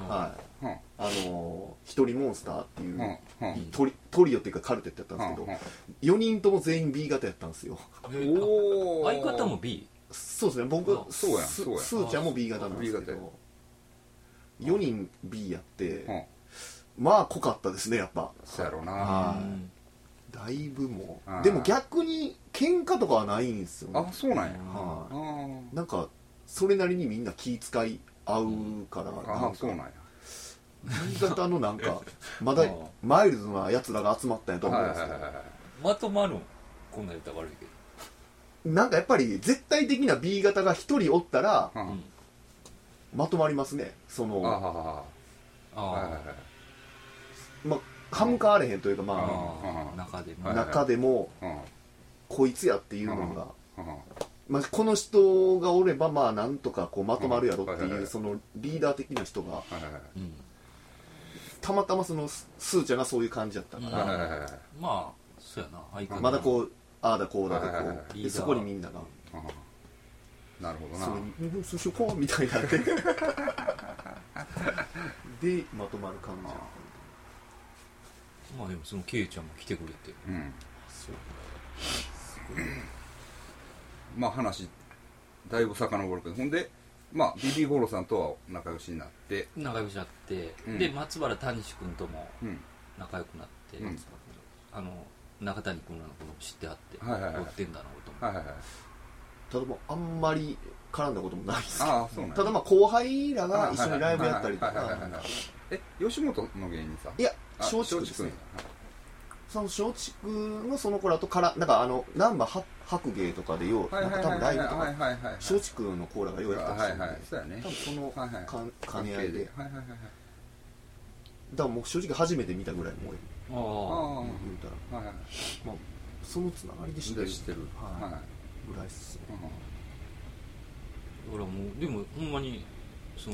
S3: 一人モンスターっていうトリオっていうかカルテットやったんですけど、4人とも全員 B 型やったんですよ。
S2: 相方も B？
S3: そうですね。僕ス
S1: ー
S3: ーちゃんも B 型なんですけど、4人 B やってまあ濃かったですね、やっぱ。
S1: そうやろうな。
S3: だいぶもう。でも逆に喧嘩とかはないんですよね。
S1: あ、そうなんや。
S3: なんかそれなりにみんな気遣い合うから。
S1: あ、そうなんや。
S3: 新潟のなんかまだマイルドなやつらが集まったんやと思うんですけど。
S2: まとまるん、こんなん言ったら悪いけ
S3: ど。なんかやっぱり絶対的な B 型が一人おったらまとまりますね。その。まあ歯向かわれへんというか、まあ中でもこいつやっていうのが、まあこの人がおればまあなんとかこうまとまるやろっていうそのリーダー的な人がたまたまそのスーちゃんがそういう感じだったから、
S2: まあそうやな、
S3: まだこうああだこうだでこうでそこにみんなが
S1: なるほどな、
S3: そうしようかみたいになってでまとまる感じ。
S2: まあでもそのケイちゃんも来てくれて、
S3: そう
S1: まあ話だいぶ遡るけど、ほんでまあビビゴロさんとは仲良しになって、
S2: で松原谷志君とも仲良くなって、中谷君らのことも知ってあって、追ってんだなことも、
S3: ただもうあんまり絡んだこともないですけど、ただまあ後輩らが一緒にライブやったりとか。
S1: 吉本の芸人さん？
S3: いや、松竹ですね。その松竹のその頃だとからなんか難波白芸とかでようなんか多分ライブとか松竹のコーラがようやったらしいんで、多分その兼ね合いで、だからもう正直初めて見たぐらいもう言うたら、まあそのつながりで知ってるぐらいっすね。
S2: だからもうでもほんまにその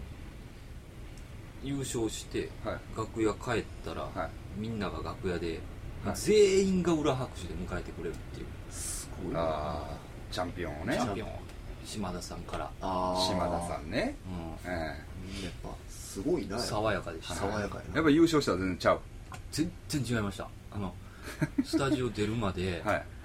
S2: 優勝して、楽屋帰ったら、みんなが楽屋で、全員が裏拍手で迎えてくれるっていう、
S3: すごい
S1: チャンピオンをね、
S2: 島田さんから、
S1: 島田さんね、
S3: やっぱすごいな、
S2: 爽やかでした。
S3: 爽やか
S1: やっぱ優勝したら全然ちゃう。
S2: 全然違いました。スタジオ出るまで、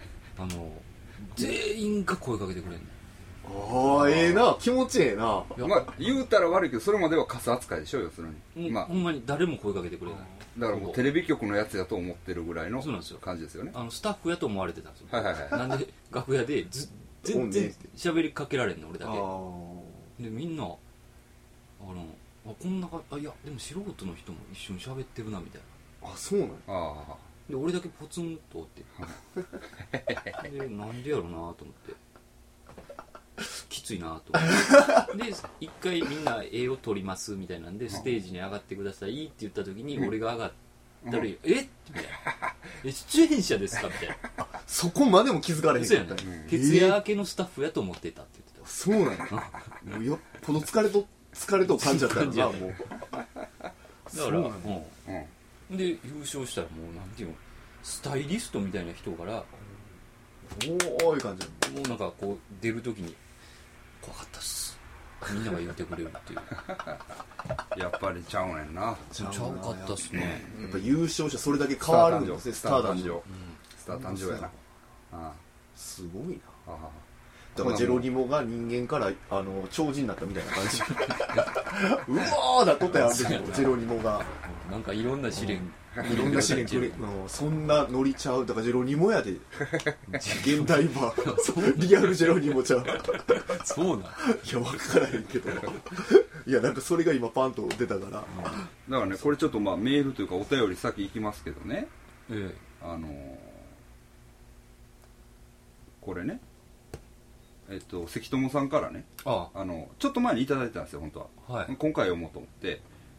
S2: 全員が声かけてくれる。
S3: ああ、ええな、気持ちええな。
S1: まあ言うたら悪いけど、それまではカス扱いでしょ、要するに。
S2: ほんまに誰も声かけてくれない。
S1: だからもうテレビ局のやつやと思ってるぐらいの感じですよね。
S2: スタッフやと思われてたんですよ。なんで楽屋で全然喋りかけられんの、俺だけで。みんなこんないやでも素人の人も一緒に喋ってるなみたい
S3: な。あ、そうな
S2: の。で俺だけポツンとおってでなんでやろうなと思ってきついなと思ってで一回みんな絵を撮りますみたいなんでステージに上がってくださいって言った時に俺が上がったら「えっ?」みたいな「出演者ですか?」みたいな。
S3: そこまでも気づかれへんかった。
S2: 徹夜明けのスタッフやと思ってたって言ってた。
S3: そうなの。もうよっぽど疲れと感じだったんだもう。
S2: だからで優勝したらもうなんていうの、スタイリストみたいな人から
S3: おーい感じ。
S2: もうなんかこう出るときに怖かったっすみんなが言ってくれるっていう
S1: やっぱりちゃうねんな。
S2: ちゃうかったっすね。
S3: やっぱ優勝者それだけ変わるんですね。
S1: スター誕生、スター誕生やな。
S3: すごいな。だからジェロニモが人間から超人になったみたいな感じうわーだっとったやんジェロニモが
S2: なんかいろんな試練
S3: くれ、そんなノリちゃう。だからジェロニモやで現代版リアルジェロニモちゃう。
S2: そうなん。い
S3: や分からへんけどいやなんかそれが今パンと出たから、だ
S1: からねこれちょっとまあメールというかお便り先行きますけどね、これね関友さんからねちょっと前にいただいてたんですよ本当は、はい、今回読もうと思って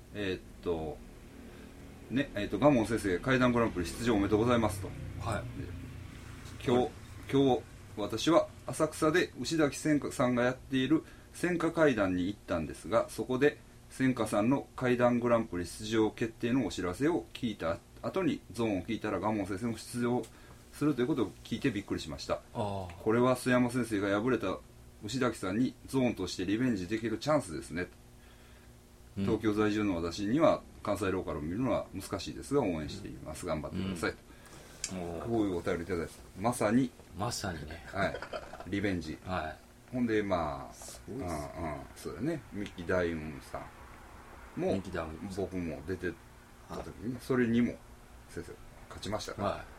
S1: 蒲門先生怪談グランプリ出場おめでとうございますと、はい、今日私は浅草で牛崎千佳さんがやっている千佳怪談に行ったんですが、そこで千佳さんの怪談グランプリ出場決定のお知らせを聞いた後にゾーンを聞いたら蒲門先生も出場するということを聞いてびっくりしました。これは須山先生が敗れた牛崎さんにゾーンとしてリベンジできるチャンスですね、東京在住の私には関西ローカルを見るのは難しいですが応援しています、頑張ってくださいと、こういうお便りいただいて、まさにね、はい、リベンジ、はい、ほんでまあそうだね、三木大雲さんも僕も出てた時に、それにも先生勝ちましたから、はい、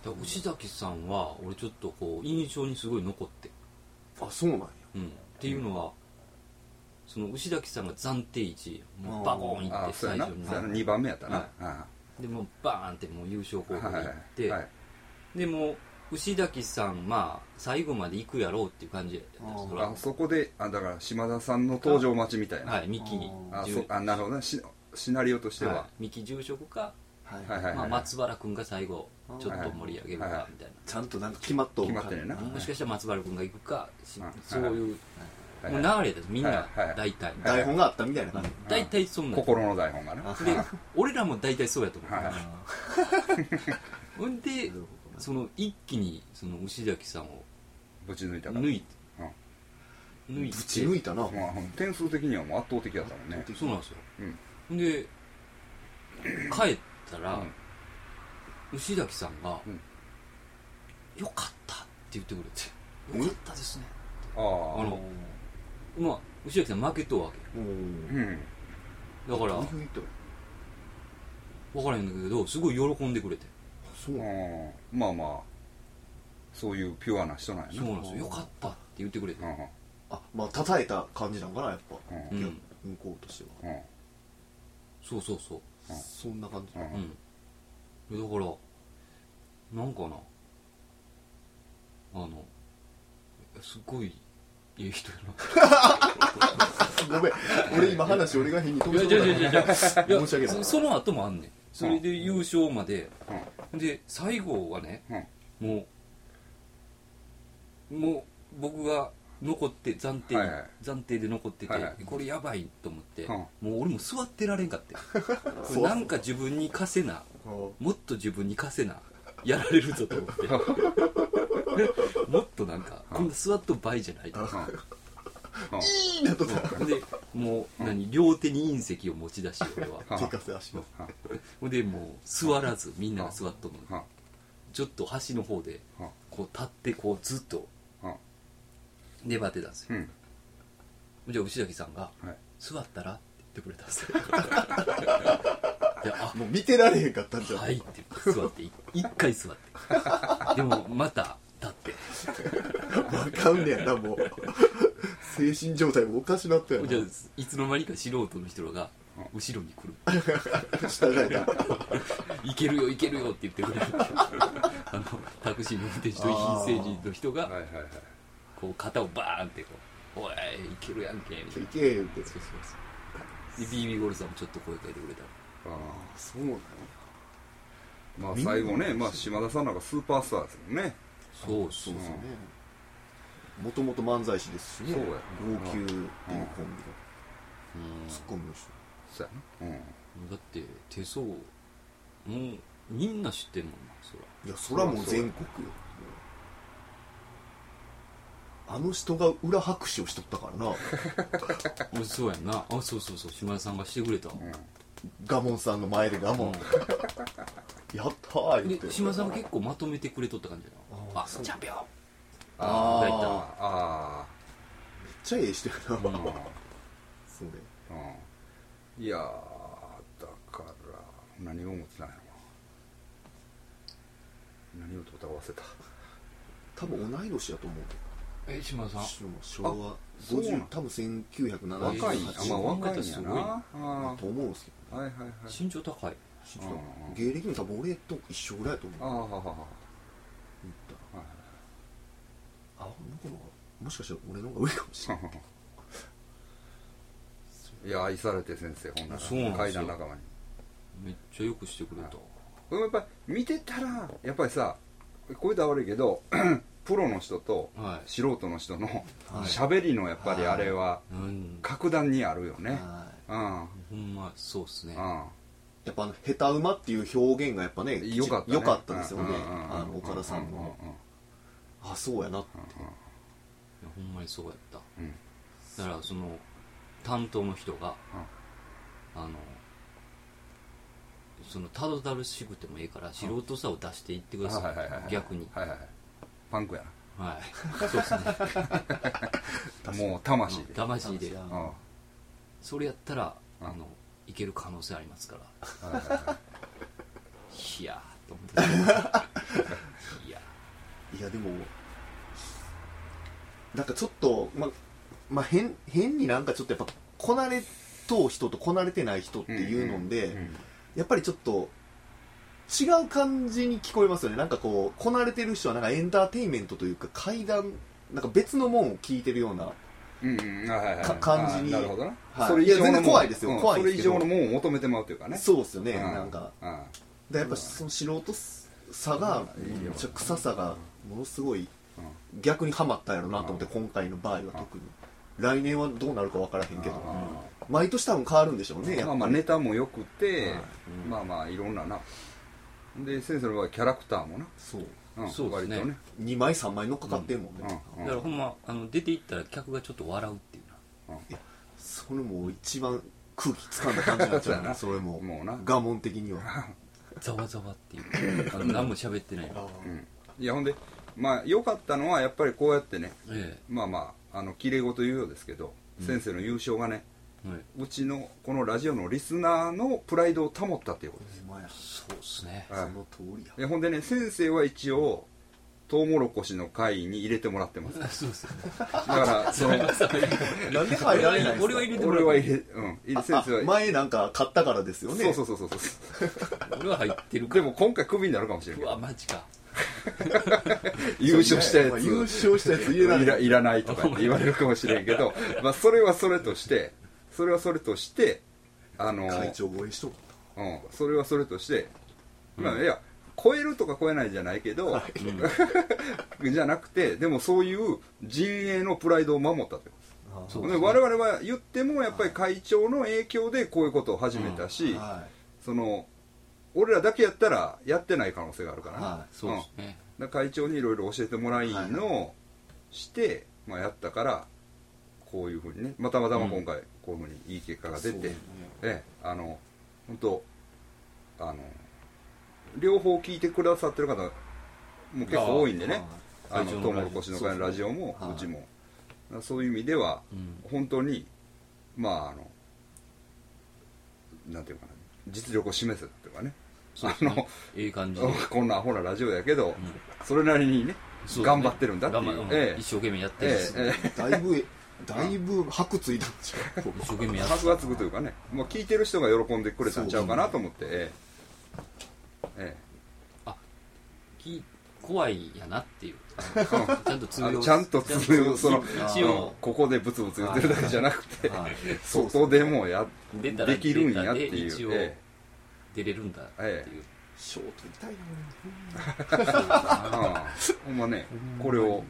S2: 牛崎さんは俺ちょっとこう印象にすごい残って、
S3: そうなんや、
S2: っていうのは、その牛崎さんが暫定1位バコーンいって最初に
S1: 2番目やったな、
S2: でもうバーンってもう優勝候補に行って、でも牛崎さん最後まで行くやろうっていう感じ
S1: やった。そこでだから島田さんの登場待ちみたいな、
S2: ミキに
S1: なるほどね、シナリオとしては、
S2: ミキ住職か松原君が最後ちょっと盛り上げるかみたいな、
S3: ちゃんとなんか決まって
S2: るな、もしかしたら松原君が行くか、そういうもう流れです、みんな大体
S3: 台本があったみたいな感じ、
S2: 大体そんな
S1: 心の台本がな、
S2: で俺らも大体そうやと思う。ほんでその一気にその牛崎さんを
S1: ぶち抜いたから、
S2: ぶち
S3: 抜いたな、
S1: 点数的にはもう圧倒的だったもんね。
S2: そうなんですよ、で帰ったら、牛崎さんが、よかったって言ってくれて、よかったですね、牛崎さん負けとうわけ、だから分からへんだけどすごい喜んでくれて、
S1: まあまあそういうピュアな人なんやな。
S2: そうなんですよ、よかったって言ってくれて、
S3: まあ叩いた感じなんかな、やっぱ向こうとしては、
S2: そう
S3: そんな感じ、
S2: だからなんかな、すごいいい人や
S3: な。ごめん、俺今話俺が変に飛びそうだ。申し訳ない。
S2: その後もあんねん。それで優勝まで、で最後はね、もう僕が残って暫定で残ってて、これやばいと思って、もう俺も座ってられんかって、これなんか自分に課せな、もっと自分に課せな、やられるぞと思ってもっとなんかこんな座っと場合じゃないと、
S3: いいなとか
S2: でもう両手に隕石を持ち出し、俺は
S3: 手かせ足の
S2: でもう座らず、みんなが座っとるのにちょっと端の方でこう立ってこうずっと粘ってたんですよ、じゃあ牛崎さんが「座ったら?」って言ってくれたんですよ。
S3: もう見てられへんかったんじゃん。
S2: はいって言って座って、一回座ってでもまた立って
S3: わかんねやな、もう精神状態もおかしなったよな。
S2: じゃあいつの間にか素人の人らが後ろに来る
S3: 従えた
S2: いけるよいけるよって言ってくれるタクシーの運転手と非成人の人がこう肩をバーンってこう「おいいけるやんけ」みたいな「
S3: いけーよ」って。
S2: そうで BB ゴルさんもちょっと声かけてくれた。
S3: そうなの。
S1: まあ最後ね、島田さんなんかスーパースターですもんね。
S2: そうですね。
S3: もともと漫才師ですしね。
S1: そうや。
S3: 号泣っていうコンビのツッコミの人。
S1: そうやな。
S2: だって手相もうみんな知ってんもんな、そら。
S3: いや、そらもう全国よ。あの人が裏拍手をしとったからな。
S2: そうやんな。そう島田さんがしてくれた。
S3: ガモンさんの前でガモン、やったー言って。
S2: 島田さんが結構まとめてくれとった感じやな。チャンピオン。
S3: めっちゃええ人やな。それ。
S1: いやだから何を思ってたんやろな。何をとったか忘れた。
S3: 多分同い年やと思う。
S2: 島田さん
S3: 昭和50、多分1970年。
S1: 若いんやな
S3: と思うんですけど、
S2: 身長高い。
S3: 芸歴も多分俺と一緒ぐらいやと思う。あ、このもしかしたら俺の方が上かもしれない
S1: いや愛されて先生ほんなら
S2: そうなんですよ
S1: 階段仲間に
S2: めっちゃよくしてくれた、
S1: これもやっぱり見てたらやっぱりさこういうとは悪いけどプロの人と素人の人の喋りのやっぱりあれは格段にあるよね、
S2: ほんまそうっすね、
S3: やっぱ下手馬っていう表現がやっぱね
S1: よか
S3: ったですよね、岡田さんの、あそうやなって、
S2: ほんまにそうやった、だからその担当の人が、そのたどたどしくてもいいから素人さを出していってください、逆に、
S1: パンクや
S2: な、はいそうですね
S1: もう魂で、
S2: 魂で、それやったらいける可能性ありますから、いやーと思って
S3: いやでもなんかちょっとまあ変になんかちょっとやっぱこなれとう人とこなれてない人っていうので、やっぱりちょっと違う感じに聞こえますよね。なんかこうこなれてる人はなんかエンターテインメントというか怪談なんか別のもんを聞いてるような感じに、
S1: なるほどな、
S3: それ以上の怖いですよ、怖い
S1: それ以上のもんを求めてまうというかね、
S3: そうですよね、なんかでやっぱその素人さがめっちゃ臭さがものすごい逆にハマったやろなと思って、今回の場合は特に来年はどうなるか分からへんけど、毎年多分変わるんでしょうね。
S1: まあネタもよくて、まあまあいろんななで先生の場合キャラクターもな、
S2: そうですね、
S3: 2枚3枚乗っかかってんもんね、
S2: だからほんま出ていったら客がちょっと笑うっていうな、
S3: いやそれも一番空気掴んだ感じになっちゃうなそれもうな我慢的には
S2: ざわざわっていう何も喋ってない
S1: いやほんでまあ良かったのはやっぱりこうやってね、まあまあきれい事言うようですけど、先生の優勝がね、うちのこのラジオのリスナーのプライドを保ったっていうことです。
S2: そうですね、
S3: その通り
S1: や。ほんでね先生は一応トウモロコシの会に入れてもらってます。
S2: そうですね。
S1: だからその
S3: なんで入られないんですか。
S2: 俺は入れてもらって。
S1: 俺は入れ先生は
S3: 前なんか買ったからですよね。
S1: そう
S2: 俺は入ってるか
S1: でも今回クビになるかもしれない。
S2: うわマジか。
S1: 優勝したやつ
S3: 優勝したやつ
S1: いらないとか言われるかもしれんけどまあそれはそれとして
S3: 会長応援しとこ
S1: う、それはそれとして、まあいや超えるとか超えないじゃないけど、じゃなくてでもそういう陣営のプライドを守ったということです。我々は言ってもやっぱり会長の影響でこういうことを始めたし、その俺らだけやったらやってない可能性があるからね、
S2: そうですね。
S1: だから会長にいろいろ教えてもらいのをして、まあ、やったからこういうふうにねまたまたま今回こういうふうにいい結果が出て、本当両方聞いてくださってる方も結構多いんでね、トウモロコシの会のラジオもうちもそういう意味では本当にまあなんていうかな実力を示せたというかね、
S2: いい感じ
S1: こんなアホなラジオやけど、それなりにね頑張ってるんだっていう、
S2: 一生懸命やってる
S3: だいぶ箔ついたんちゃう。
S2: 一生懸命やって
S1: 箔がつくというかね、もう聞いてる人が喜んでくれたんちゃうかなと思って、
S2: 怖いやなっていうちゃんと
S1: 通用そのここでブツブツ言ってるだけじゃなくて外でもできるんやっていう、
S2: 一応出れるんだっていう
S3: 賞取りたいな
S1: ほんまねこれを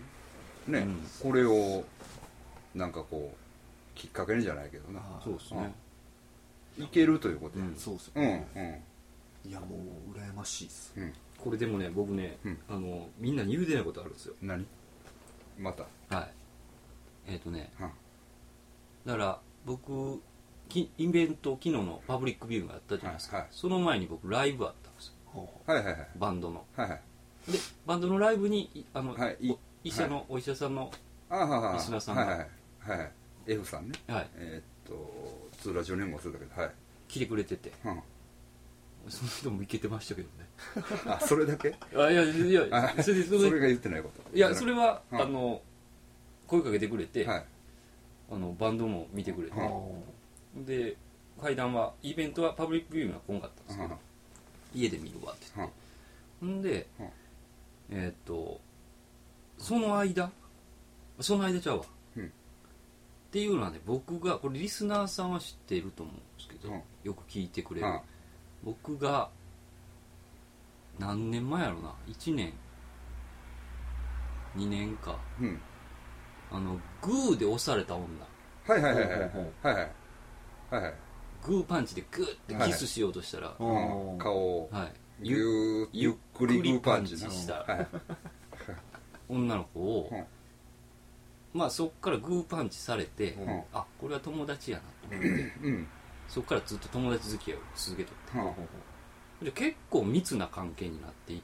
S1: なんかこうきっかけにじゃないけどな、
S2: そうですね、
S1: いけるということで、
S3: そうですね、いやもう羨ましいです、
S2: これでもね僕ね、みんなに言うてないことあるんですよ。
S1: 何また
S2: はいだから僕イベント昨日のパブリックビューイングがあったじゃないですか、その前に僕ライブあったんですよ、バンドの、でバンドのライブに医者のお医者さんのリスナーさんが
S1: F さんね、通ラジオネーム忘れたけど
S2: 来てくれてて、その人もいけてましたけどね。
S1: それだけ？
S2: いやそ
S1: れが言ってないこと。
S2: いやそれは声かけてくれて、バンドも見てくれて、で会談はイベントはパブリックビューイングが来んかったんですけど、家で見るわって言って、んでその間その間ちゃうわ、っていうのはね、僕がこれリスナーさんは知っていると思うんですけど、よく聞いてくれる、僕が何年前やろな、1年2年か、グーで押された女、
S1: はいはいはいはいはいはいはい、
S2: グーパンチでグーってキスしようとしたら、
S1: 顔を
S2: ゆ
S1: っくりグーパンチ
S2: した女の子を、まあそっからグーパンチされて、あ、これは友達やなと思って、そっからずっと友達付き合いを続けとって、で結構密な関係になっていって、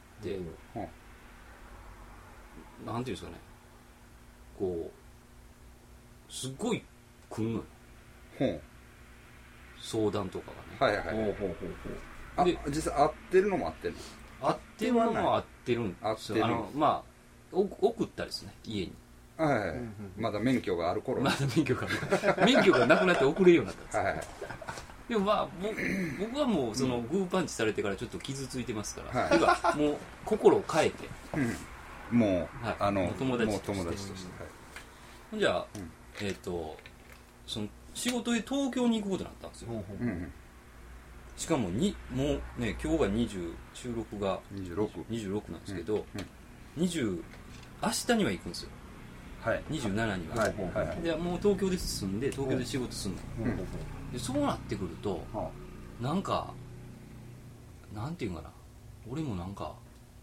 S2: なんていうんですかね、こうすごい来んのよ、相談とかがね。
S1: はいはいはい。で実際会ってるのも会ってるの？
S2: 会ってるのも会ってるんですよ。まあ送ったりですね、家に。
S1: はいはい、まだ免許がある頃。
S2: まだ免許がなくなって送れるようになったんですよ。はいはい、でもまあ僕はもうそのグーパンチされてからちょっと傷ついてますから、てかもう心を変えて、
S1: もう
S2: もう友達として。じゃあその仕事で東京に行くことになったんですよ。しかももうね、今日が20、収録が26なんですけど、明日には行くんですよ。27には。でもう東京で住んで、東京で仕事するの。でそうなってくると、なんかなんていうかな、俺もなんか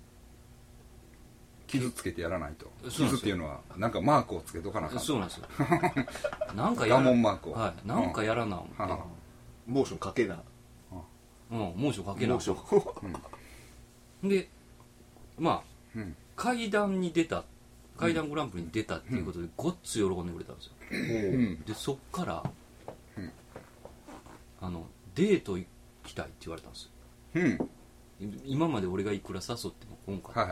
S1: 傷つけてやらないと。傷っていうのはなんかマークをつけとかなあかん。
S2: そうなんですよ。なんか
S1: ガモンマークを。
S2: なんかやらな思って。
S3: モーションかけな。
S2: モーションかけな。で、まあ階段グランプリに出たっていうことでごっつ喜んでくれたんですよ。でそっからデート行きたいって言われたんですよ。今まで俺がいくら誘っても今回。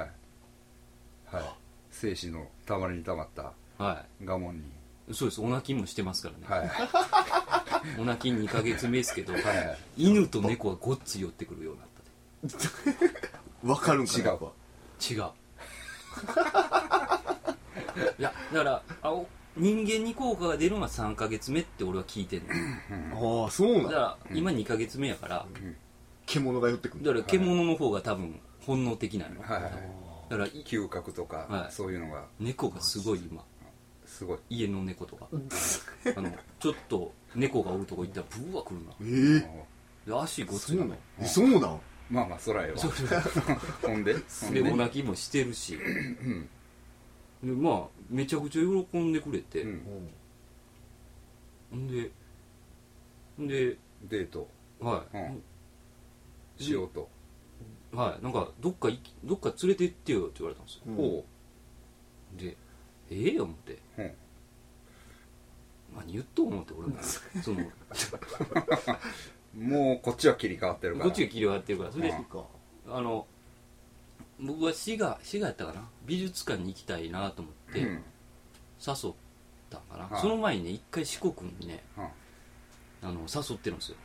S1: 精子のたまりにたまったガモンに。
S2: そうです、お泣きもしてますからね。お泣き2ヶ月目ですけど、犬と猫がごっつ寄ってくるようになったで。
S3: 分かるんかな。
S2: 違う。いやだから人間に効果が出るのは3ヶ月目って俺は聞いてんの。
S3: ああそうなんだ。
S2: だから今2ヶ月目やから、
S3: 獣が寄ってくる。
S2: だから獣の方が多分本能的なの。だから
S1: 嗅覚とかそういうのが。
S2: 猫がすごい今。
S1: すごい。
S2: 家の猫とかちょっと猫がおるとこ行ったらブワー来るな。足ごついな。
S3: そうなん。
S1: まあまあそらええわ。ほんで
S2: お泣きもしてるし、でまあめちゃくちゃ喜んでくれて、でデ
S1: ートしようと、
S2: なんかどっか連れて行ってよって言われたんですよ。で思って、何言っと思って俺もその
S1: もうこっちは切り替わってるから。
S2: それで僕は滋賀やったかな、美術館に行きたいなと思って誘ったかな。その前にね、一回四国にね誘ってるんですよ。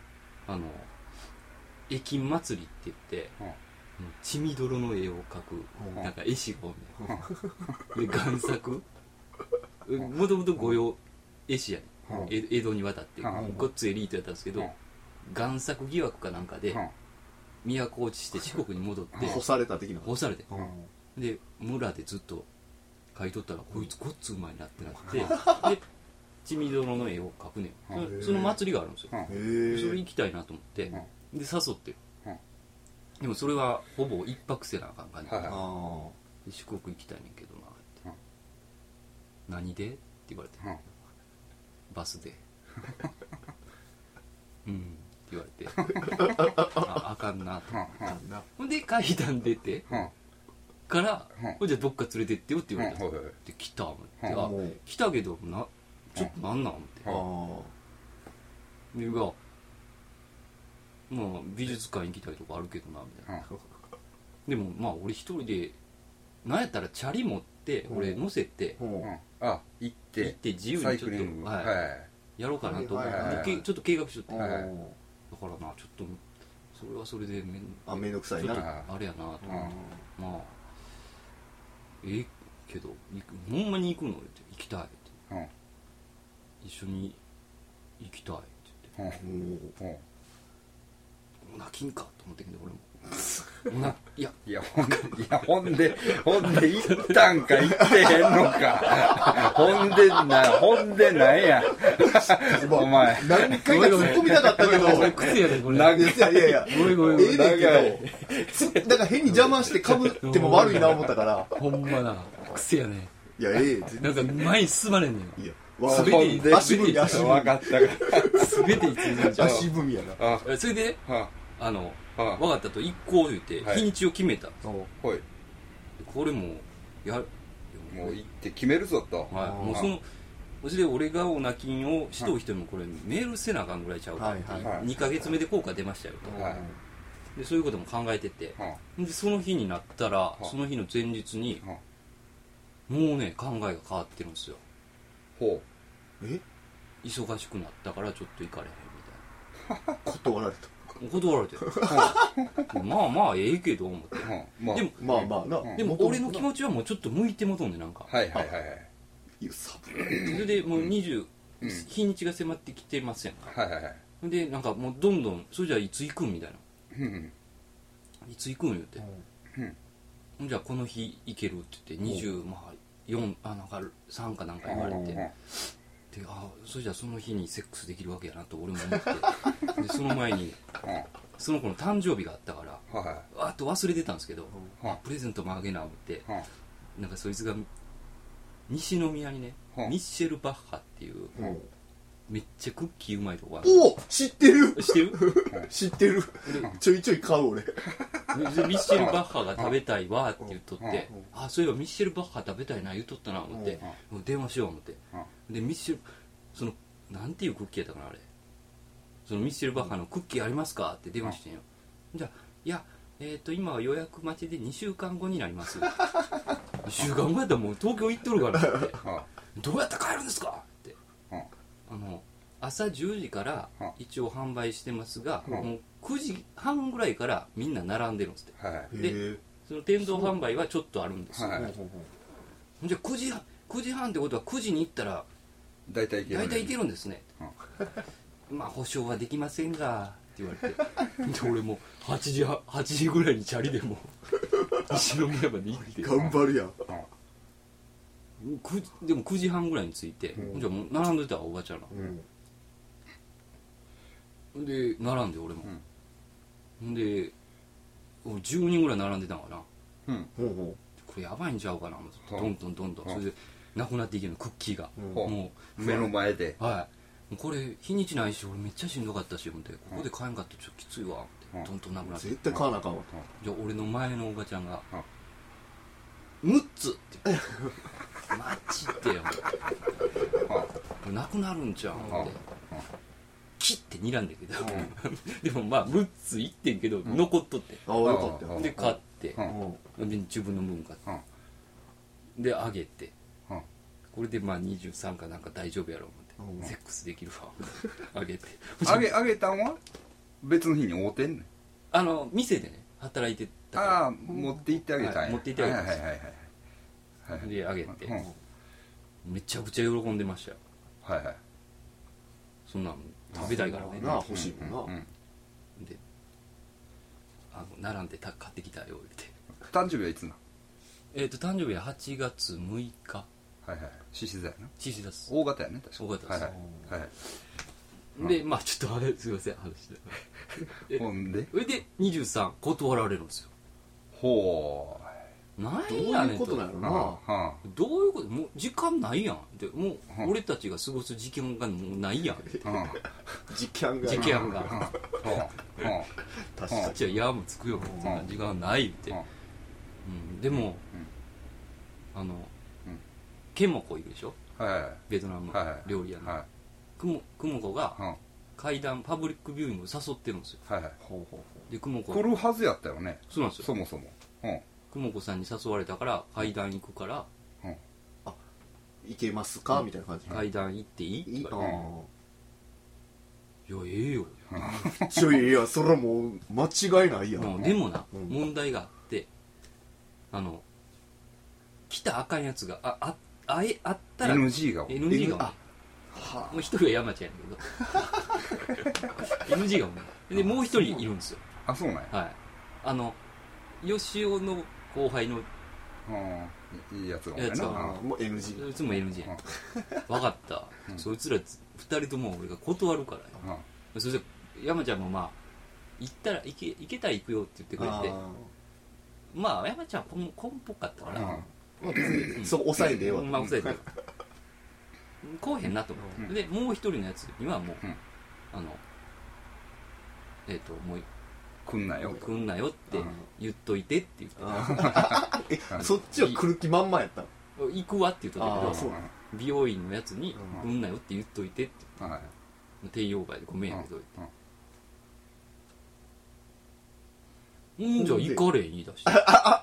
S2: 駅祭りって言って、血みどろの絵を描くなんか絵師がおんねん。で贋作もともと御用絵師やねん、江戸に渡ってごっつエリートやったんですけど、贋作疑惑かなんかで都落ちして四国に戻って
S3: 干された的な。
S2: 干されて、で村でずっと描いとったらこいつごっつうまいなってなってで血みどろの絵を描くねん。その祭りがあるんですよ。それ行きたいなと思ってで誘ってる。でもそれはほぼ一泊せなあかん感じで、四国行きたいねんけどなって、何でって言われて、バスでって言われてあかんなと思って、ほんで階段出てからじゃあどっか連れてってよって言われた。で来た思って来たけどちょっとなんなん思ってでまあ美術館行きたいとこあるけどなみたいな。でもまあ俺一人でなんやったらチャリ持って俺乗せて
S1: 行って
S2: 自由にちょっとやろうかなと思ってちょっと計画しとって、だからなちょっとそれはそれでめんどくさいなあれやなと思って、まあけけどほんまに行くの?」って「行きたい」って「一緒に行きたい」って言って「おなきんか」と思ってんけど俺もいや
S1: ほんで行ったんか行ってへんのかほんでなんやお前
S3: 何回か突っ込みたかったけど
S2: 俺靴やでこれ
S3: いや
S2: ごめん
S3: ええねんけどなんか変に邪魔してかぶっても悪いな思ったから
S2: ほんまな癖やね
S3: いや
S2: なんか前に進まれんねん
S3: いや
S2: 全て
S3: 足踏み
S1: 分かったから
S2: 全てについてんじゃん
S3: 足踏みやな
S2: それで分かったと一行言うて日にちを決めた
S1: はい
S2: これも
S1: もう行って決めるぞと
S2: もうそれで俺がオナキンをしとう人にもこれメールせなあかんぐらいちゃうかって2ヶ月目で効果出ましたよとでそういうことも考えててでその日になったらその日の前日にもうね考えが変わってるんですよ
S1: ほ
S3: う
S2: 忙しくなったからちょっと行かれへんみたいな
S3: 断られた
S2: 断られてまあええけど思ってでも
S3: まあな
S2: でも俺の気持ちはもうちょっと向いてもとんねなんか
S1: はい
S2: それでもう20日にちが迫ってきてませんかでなんかもうどんどんそれじゃあいつ行くんみたいないつ行くん言うてじゃあこの日行けるって言って24なんか3かなんか言われてでそれじゃあその日にセックスできるわけやなと俺も思ってでその前にその子の誕生日があったからあと忘れてたんですけどプレゼントもあげな思ってなんかそいつが西宮にねミッシェル・バッハっていうめっちゃクッキーうまいとこがある
S3: 知ってる
S2: 知ってる
S3: ちょいちょい買う俺
S2: でミッシェル・バッハが食べたいわって言っとってそういえばミッシェル・バッハ食べたいな言っとったな思って電話しよう思ってでミッシェルそのなんていうクッキーやったかなあれそのミッシェル・バッハのクッキーありますかって電話してんよじゃあいや今は予約待ちで2週間後になります2週間後やったらもう東京行っとるからってどうやったら帰るんですかって朝10時から一応販売してますがもう9時半ぐらいからみんな並んでるんですってでその店頭販売はちょっとあるんですよじゃあ9時半ってことは9時に行ったら大体行けるんですねまあ保証はできませんがって言われてで俺も8時ぐらいにチャリでも西宮まで行って
S3: 頑張るやん
S2: でも9時半ぐらいに着いてじゃあもう並んでたわおばちゃんらで並んで俺もで10人ぐらい並んでたんかなこれやばいんちゃうかなどんどんそれでなくなっていけるのクッキーがもう
S1: 目の前で
S2: これ日にちないし俺めっちゃしんどかったし思ってここで買えんかったらちょっときついわってどんどんなくなって
S3: 絶対買わなあかんわ
S2: じゃあ俺の前のおばちゃんが6つって言ってマジでよこれなくなるんちゃうんって切って睨んでけどでもまあ6ついってんけど残っとって
S3: よかった
S2: で買ってで自分の分買ってであげてこれでまあ23かなんか大丈夫やろ思ってセックスできるわあげて
S1: あげたんは別の日に会うてんねん
S2: 店でね働いてたから
S1: 持って行ってあげたんや
S2: 持って行ってあげたであげてめちゃくちゃ喜んでましたよそんなん食べたいからね
S3: 欲しいもんな
S2: で並んで買ってきたよって
S1: 誕生日はいつな
S2: 誕生日は8月6日
S1: 獅子座やな
S2: 獅子座です
S1: 大型やね確か
S2: 大型ですでまあちょっとすいません話して
S1: ほんで
S2: それで23断られるんですよ
S1: ほ
S2: うなん
S3: どういうことなのな
S2: どういうこともう時間ないやんでもう俺たちが過ごす時間がもうないやん
S3: 時間が
S2: 確かにいやもうつくよ時間ないってでもケモコいるでしょベトナム料理屋のクモコが階段パブリックビューイングを誘ってるんですよでクモコ
S1: 来るはずやったよね
S2: そうなんですよ
S1: そもそも
S2: クモコさんに誘われたから階段行くから
S3: 行けますかみたいな感じ
S2: 階段行っていいって言われていやええよ
S3: いやそれはもう間違いないやん
S2: でもな問題があって来たらあかんやつがあったら
S1: NG が
S2: NG がもう一人は山ちゃんやけどNG がでもう一人いるんですよ。
S1: あ、そうなんや。
S2: はい。吉尾の後輩の
S1: いいやつがおるな。
S3: もう NG。
S2: そいつも NG や。分かった。そいつら二人とも俺が断るからよ。そして山ちゃんもまあ行けたら行くよって言ってくれて、まあ山ちゃんはコンポかったから、
S3: そう抑えてよ。
S2: まあ抑えてよ。こうへんなと思って。でもう一人のやつにはもうもう
S1: 来んなよ
S2: って言っといてって言って。
S3: そっちは来る気満々やったの？
S2: 行くわって言っとったけど、美容院のやつに来んなよって言っといてって言って。帝王街でごめんやけど言って。じゃあ行かれ言い出して。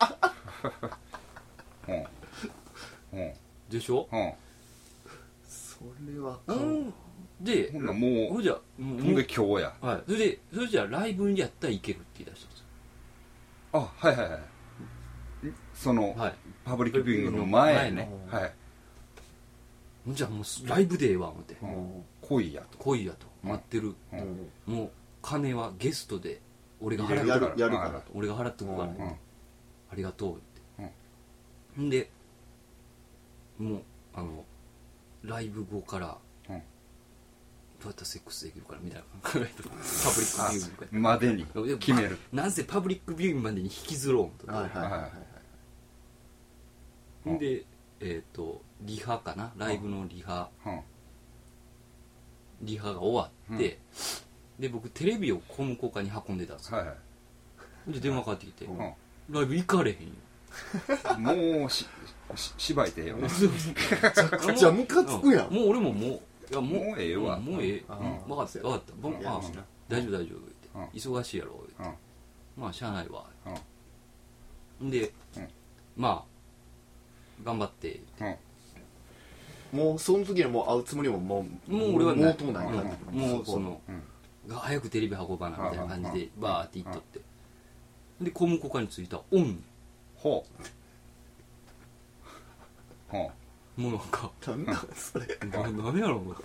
S2: でしょ？
S3: それは
S2: で、
S1: ほんなもう、
S2: ほんで
S1: 今日や。
S2: はい。それじゃあライブにやったらいけるって言い出したんですよ。
S1: あ、はいはいはい。その、パブリックビューイングの前ね。はい。
S2: じゃあもうライブでええわ思って。
S1: 来いやと。
S2: 待ってる。もう金はゲストで俺が払っとく
S3: やるから。
S2: 俺が払っとくから。ありがとうって。んで、もうライブ後からどうやったらセックスできるからみたいなパブリックビューイング
S1: までに決める。
S2: なぜパブリックビューイングまでに引きずろうと。でリハかな、ライブのリハが終わって、で僕テレビをコムコカに運んでたんですよ。で電話かかってきて「ライブ行かれへんよ」
S1: もう芝居てよ。
S3: めちゃくちゃムカつくやん。
S2: もう俺ももう
S1: ええわ。
S2: もうええ。分かった大丈夫って忙しいやろって。まあしゃあないわ。でまあ頑張って
S3: もうその時にはもう会うつもりももう
S2: 俺はない
S3: もう
S2: その早くテレビ運ばなみたいな感じでバーって行っとって、でコムコカに着いたオンもうなんか
S3: なんだそれ
S2: 何やろ思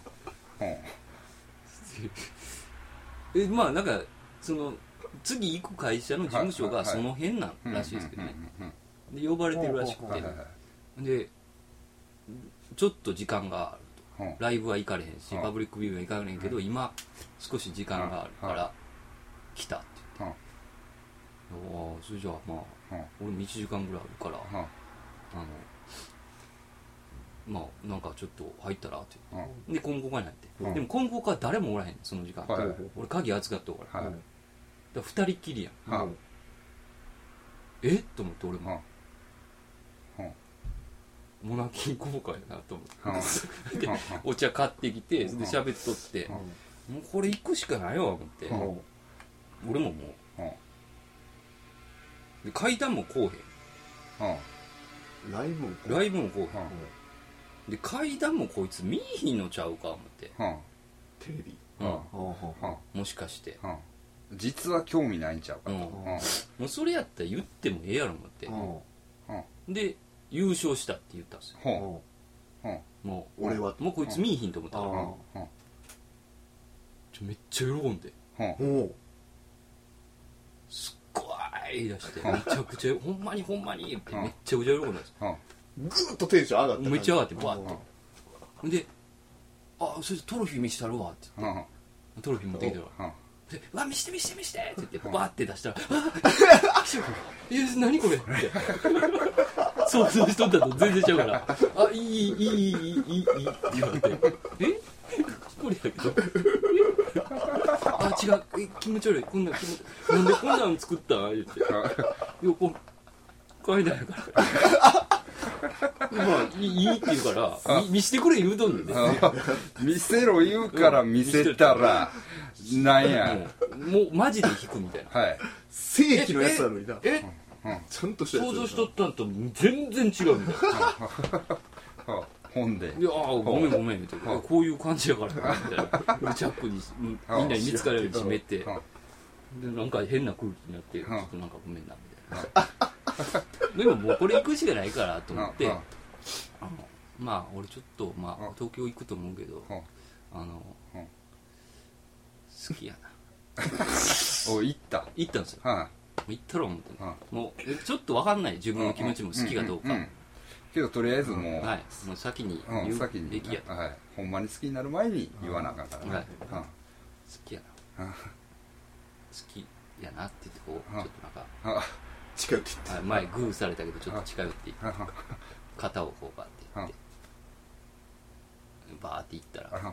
S2: ってまあなんかその次行く会社の事務所がその辺なんらしいですけどね。で呼ばれてるらしくて、でちょっと時間があると、ライブは行かれへんしパブリックビューは行かれへんけど今少し時間があるから来たって言って、それじゃあまあ俺も1時間ぐらいあるからまあなんかちょっと入ったらって言って、でコンコカに入って、でもコンコカは誰もおらへんその時間、俺鍵預かっておるから、2人っきりやん、えっと思って俺も、モナキン効果やなと思ってでお茶買ってきてで喋っとって、もうこれ行くしかないわ思って、俺ももうで階段もこうへん、
S3: ライ
S2: ブもこうへん、で階段もこいつ見えひんのちゃうか思って、
S3: テレビ
S2: もしかして、
S1: 実は興味ないんちゃうかと、
S2: もうそれやったら言ってもええやろ思って、で優勝したって言ったんですよ。もう
S3: 俺は
S2: もうこいつ見えひんと思ったからめっちゃ喜んで、すっごい言い出してめちゃくちゃほんまにってめっちゃくちゃ喜んだんですよ。
S3: ぐーっとテンション上がった。
S2: めっちゃ上がってバーッて、でそれトロフィー見せたるわって言ってトロフィー持ってきてるわ、で「わ見して」って言ってバーって出したら「いや何これ」って想像しとったと全然ちゃうから「あいい」って言われて「えこれやけどあ違う気持ち悪いこんなんなんでこんなん作ったん?」言って「横階段やから」まあいいって言うから見してくれ言うとんねんね
S1: 見せろ言うから見せたらなんや
S2: もうマジで弾くみたいな、
S3: 正規のやつなのにな、ちゃんとしたやつ
S2: 想像しとったんと全然違うみたいな
S1: ほんで
S2: 「ごめん」みたいな「こういう感じやから」みたいなチャックにみんなに見つかるように閉めてでなんか変な空気になって「ちょっとなんかごめんな」みたいなでももうこれ行くしかないからと思ってまあ俺ちょっと東京行くと思うけど好きやな
S1: お行ったん
S2: ですよ、行ったろ思って、もうちょっと分かんない自分の気持ちも好きかどうか、
S1: けどとりあえずもう、
S2: もう先に言うべきやと、
S1: ほんまに好きになる前に言わなあかんからね、
S2: 好きやな好きやなって言ってこうちょっとなんか
S3: 近寄っていって、
S2: 前グーされたけどちょっと近寄っていって肩をこうバーっていってバーっていったら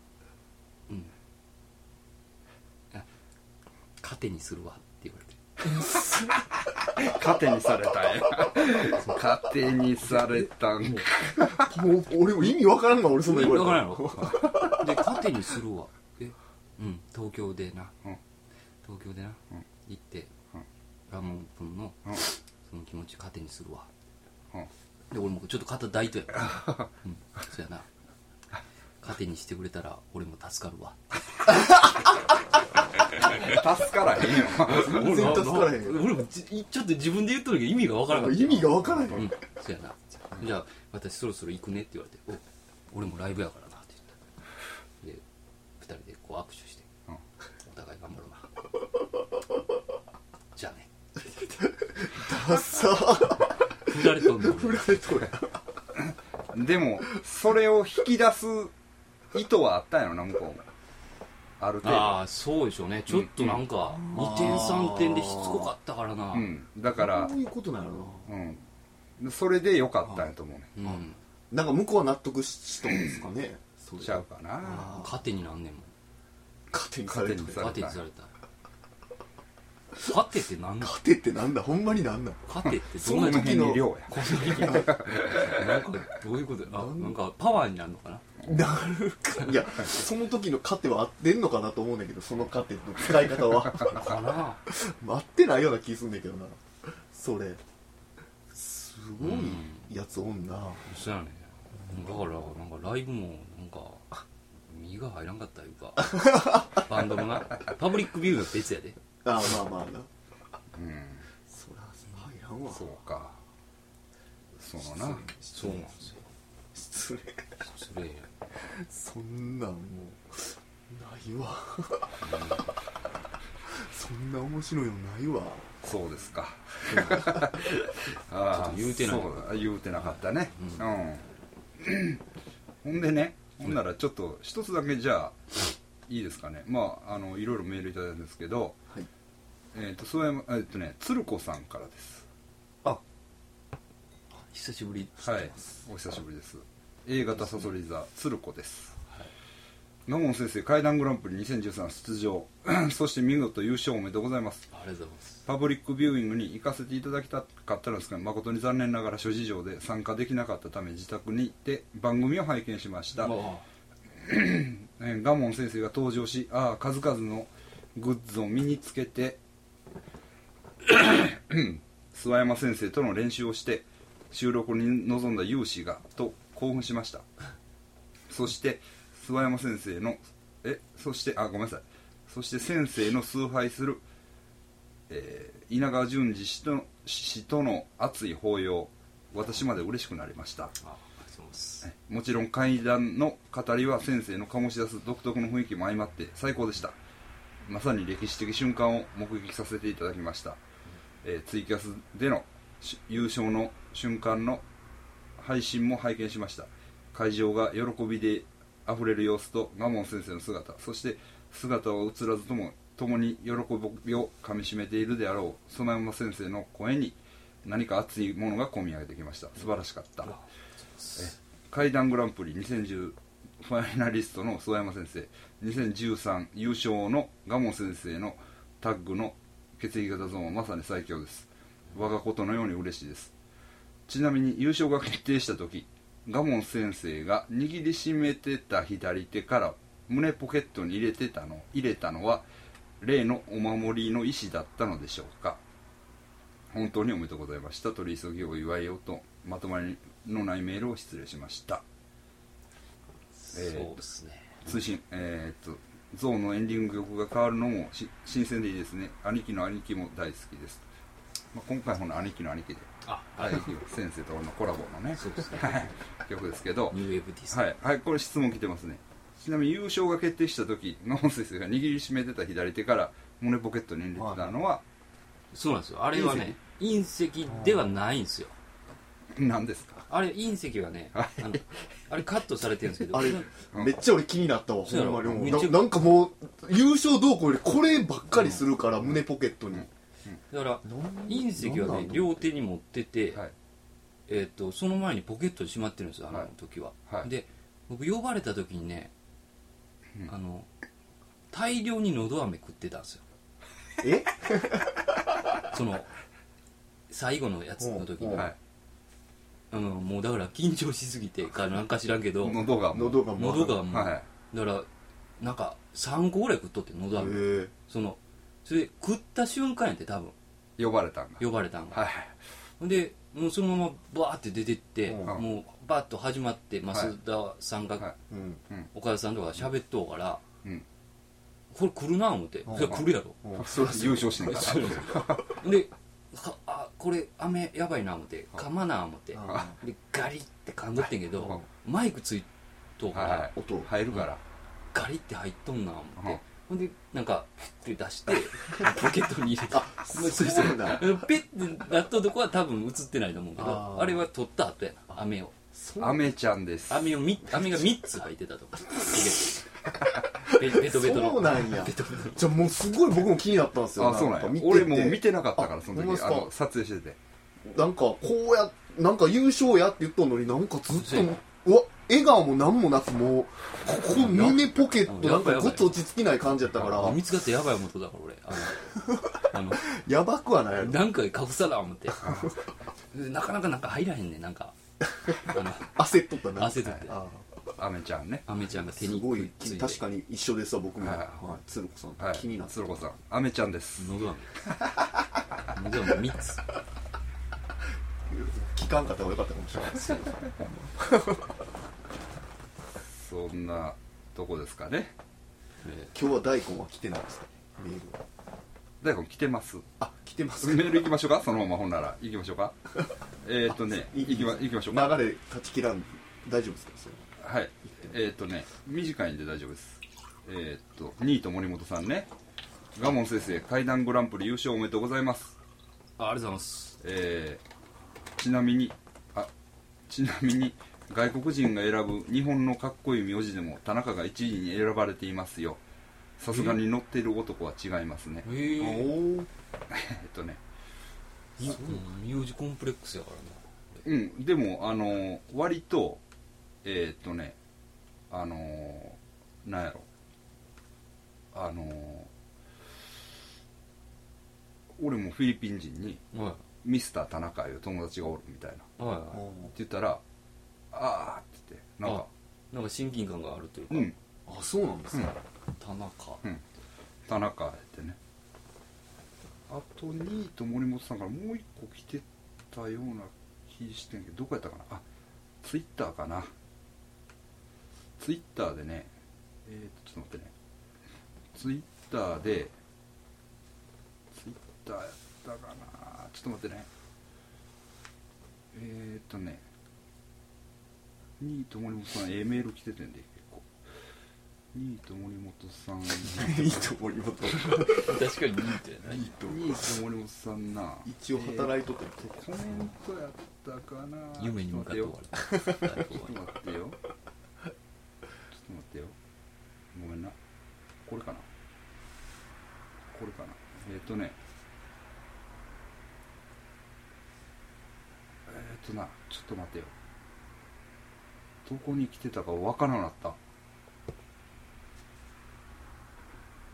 S2: 糧にするわって言われて
S1: 糧にされたんや糧にされたんか
S3: もう俺も意味わからんが俺そんな言われた
S2: 意味わからんやろで糧にするわ東京でな行ってラモン君のその気持ち糧にするわで俺もちょっと肩抱いとやそうやな糧にしてくれたら俺も助かるわ
S1: 助からへんよ
S3: 全然助からへんよ
S2: 俺もちょっと自分で言っとるけど意味がわからんかった
S3: 意味がわからへん
S2: そうやなじゃあ私そろそろ行くねって言われて俺もライブやからなって言ったで2人でこう握手してお互い頑張ろうなじゃあね
S3: ダサ
S2: 振られとんの
S3: 振られとんや
S1: でもそれを引き出す意図はあったんやろな向こうもある程度
S2: そうでしょうねちょっとなんか2点3点でしつこかったからな
S1: だから
S3: そういうことなの
S1: それでよかったんやと思うね
S3: なんか向こうは納得したんですかね
S1: ちゃうかな
S2: 糧になんねんもん
S3: 糧にされた
S2: 糧ってなんだ
S3: 糧ってなんだほんまになんだ
S2: 糧って
S1: その辺に量や
S2: なんかどういうことなんかパワーになるのかな
S3: なるかいやその時の糧は合ってんのかなと思うんだけどその糧の使い方は
S2: かな
S3: 合ってないような気するんだけどなそれすごいやつおんな
S2: そうやねだからなんかライブもなんか身が入らんかったいうかバンドのなパブリックビューが別やで
S3: まあなそら入らんわ
S1: そうかそうなんですよ
S3: 失礼
S2: や
S3: そんなんもうないわそんな面白いのないわ
S1: そうですか
S2: 言うてない
S1: 言うてなかったねほんでねほんならちょっと一つだけじゃあいいですかねいろいろメールいただいたんですけど鶴子さんからです
S2: 久しぶり
S1: お久しぶりですA 型サソリ座鶴子です賀門先生怪談グランプリ2013出場そして見事優勝おめでとうございます
S2: ありがとうございます
S1: パブリックビューイングに行かせていただきたかったのですが誠に残念ながら諸事情で参加できなかったため自宅にて番組を拝見しました賀門先生が登場し数々のグッズを身につけて諏訪山先生との練習をして収録に臨んだ有志がと興奮しましたそして諏訪山先生のそして先生の崇拝する、稲川淳二氏との熱い抱擁私まで嬉しくなりましたもちろん怪談の語りは先生の醸し出す独特の雰囲気も相まって最高でしたまさに歴史的瞬間を目撃させていただきました、ツイキャスでの優勝の瞬間の配信も拝見しました会場が喜びであふれる様子と賀門先生の姿そして姿を映らずとも共に喜びをかみしめているであろう園山先生の声に何か熱いものが込み上げてきました素晴らしかった怪談グランプリ2010ファイナリストの諏訪山先生2013優勝の賀門先生のタッグの血液型ゾーンはまさに最強です我がことのように嬉しいですちなみに優勝が決定した時賀門先生が握りしめてた左手から胸ポケットに入れたのは例のお守りの石だったのでしょうか本当におめでとうございました取り急ぎお祝いをとまとまりのないメールを失礼しました
S2: そうですね
S1: 通信ゾーンのエンディング曲が変わるのも新鮮でいいですね兄貴の兄貴も大好きです、今回ほな兄貴の兄貴ではい先生とのコラボのね
S2: そうですね
S1: 曲ですけど、
S2: ニューウェブディス
S1: はい、これ質問来てますね。ちなみに優勝が決定した時野本先生が握りしめてた左手から胸ポケットに入れてたのは、
S2: そうなんですよ。あれはね隕石ではないんですよ。
S1: 何ですか？
S2: あれ隕石はねあれカットされてるんですけど
S3: あれめっちゃ俺気になったわ、ほんまに
S2: な
S3: んかもう優勝どうこうよりこればっかりするから、胸ポケットに、
S2: だから隕石はね両手に持ってて、その前にポケットにしまってるんですよ、あの時は。で僕呼ばれた時にね、大量にのど飴食ってたんですよ。その最後のやつの時に、もうだから緊張しすぎてかなんか知らんけど
S1: 喉がもう
S2: だからなんか3個ぐらい食っとってのど飴、それ食った瞬間やって多分
S1: 呼ばれたんが、
S2: でもうそのままバーって出てって、もうバーッと始まって増田さんが、岡田さんとか喋っとうから、これ来るな思って、それ来るやろ、
S1: 優勝してんから
S2: でこれ飴やばいな思って噛まな思ってでガリって噛んどってんけどマイクついとうから
S1: 音入るから
S2: ガリって入っとんな思ってほんでなんかペッて出してポケットに入れて
S3: そうなんだ
S2: ペッてなっとるとこは多分映ってないと思うけどあれは取った後やな飴を
S1: 飴ちゃんです
S2: 飴が3つ入ってたとかベトベトの
S3: そうなんやじゃあもうすごい僕も気になったんですよ。
S1: そうなんや。俺もう見てなかったからその時撮影してて
S3: なんかこうやなんか優勝やって言っとんのになんかずっとうわ笑顔もなんもなくもうここ胸ポケットなんかぐっと落ち着きない感じやったから
S2: 見つかってやばい思っただから俺
S3: やばくはないやろ
S2: なんか隠さな思ってなかなかなんか入らへんねんなんか
S3: 焦っとったな
S2: 焦っとって
S1: アメちゃんね
S2: アメちゃんが手に
S3: すごい確かに一緒ですわ僕も鶴子さん気になって
S1: 鶴子さんアメちゃんです
S2: のど飴3つ
S3: 聞かんかった方がよかったかもしれないです
S1: そんなとこですかね。
S3: 今日は大根は来てないですかメールは。
S1: 大根来てます。
S3: 来てます
S1: メール行きましょうかそのままほんなら行きましょうか行きましょうか
S3: 流れ断ち切らん大丈夫ですかそれ
S1: はい短いんで大丈夫です。ニート森本さんね、ガモン先生怪談グランプリ優勝おめでとうございます。
S2: ありがとうございます。
S1: ちなみに外国人が選ぶ日本のかっこいい名字でも田中が1位に選ばれていますよ。さすがに乗っている男は違いますね。
S2: 名字コンプレックスやから
S1: な。でも割となんやろ俺もフィリピン人にミスター田中いう友達がおるみたいな、って言ったらあーって言って
S2: なんか親近感があるというか、
S3: そうなんですね、
S1: 田中ってね。あとニート森本さんからもう一個来てたような気してんけどどこやったかな。ツイッターかな。ツイッターでねちょっと待ってね。ツイッターやったかな。ちょっと待ってね。ニート森本さんメール来ててんで結構。ニート森本さん
S3: ニート森本
S2: 確かにニートやな。
S1: ニート森本さんな
S3: 一応働いとって
S1: コメントやったかな。
S2: 夢に向かって終わる。
S1: ちょっと待ってよごめんな。これかなちょっと待ってよ。どこに来てたか分からなかった。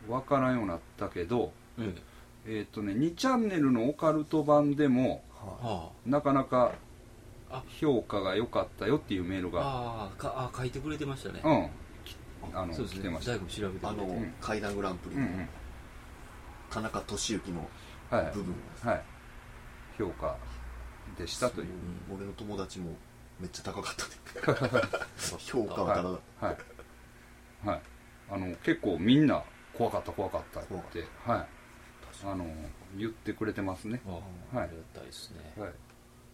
S1: 分からんようになったけど、2チャンネルのオカルト版でも、なかなか評価が良かったよっていうメールが
S2: 書いてくれてましたね。
S1: 来てました。
S2: 大工調べてくれて
S3: 怪談グランプリの田中俊之の部分
S1: 評価でしたという。
S3: 俺の友達もめっちゃ高かったね評価は高かった。
S1: 結構みんな怖かったって言ってくれてますね。
S2: ありがたいですね。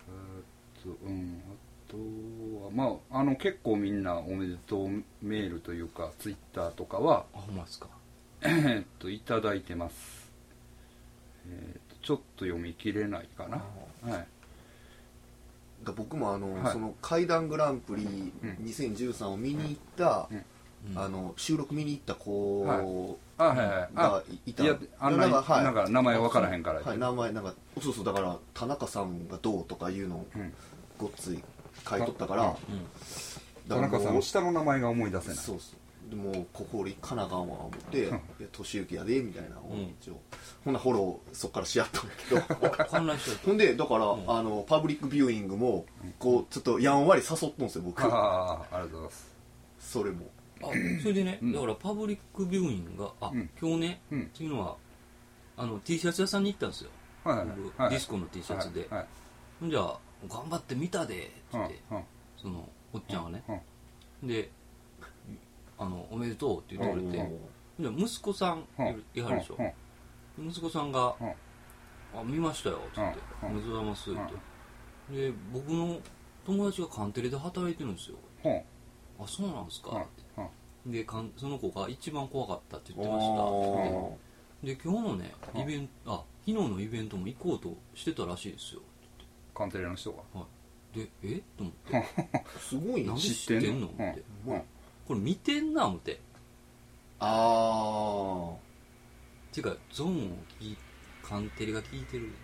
S1: あとはまあ結構みんなおめでとうメールというかツイッターとかは
S2: ほんまですか
S1: いただいてます。ちょっと読み切れないかな。はい。
S3: 僕も
S1: はい
S3: その怪談グランプリ2013を見に行った、収録見に行った子がいた、
S1: なんか名前分からへんから、
S3: はい、名前なんかそうだから田中さんがどうとかいうのをごっつい書いとったから、
S1: 田中さんの下の名前が思い出せない。
S3: そうでもここ俺神奈川思って「いや俊之やで」みたいなのを一応、ほんなフォローそっからしやったんだけどほんでだから、パブリックビューイングもこうちょっとやんわり誘っとんですよ僕。
S1: ありがとうございます。
S3: それも
S2: それでね、だからパブリックビューイングが今日ね、っていうのはT シャツ屋さんに行ったんですよ、僕ディスコの T シャツで。ほんじゃ頑張って見たでって言って、そのおっちゃんはね、でおめでとうって言ってくれて、じゃ息子さんいはるでしょ、息子さんが「見ましたよ」って言って「おめでとうございます」ってで僕の友達がカンテレで働いてるんですよ。あ、そうなんですかってでその子が一番怖かったって言ってましたで今日のねイベント昨日のイベントも行こうとしてたらしいですよ。
S1: カンテレの人が、
S3: で
S2: と思って
S3: すごい
S2: なんで知ってんのって、これ見てんな思って。っていうかゾーンをカンテレが聞いてる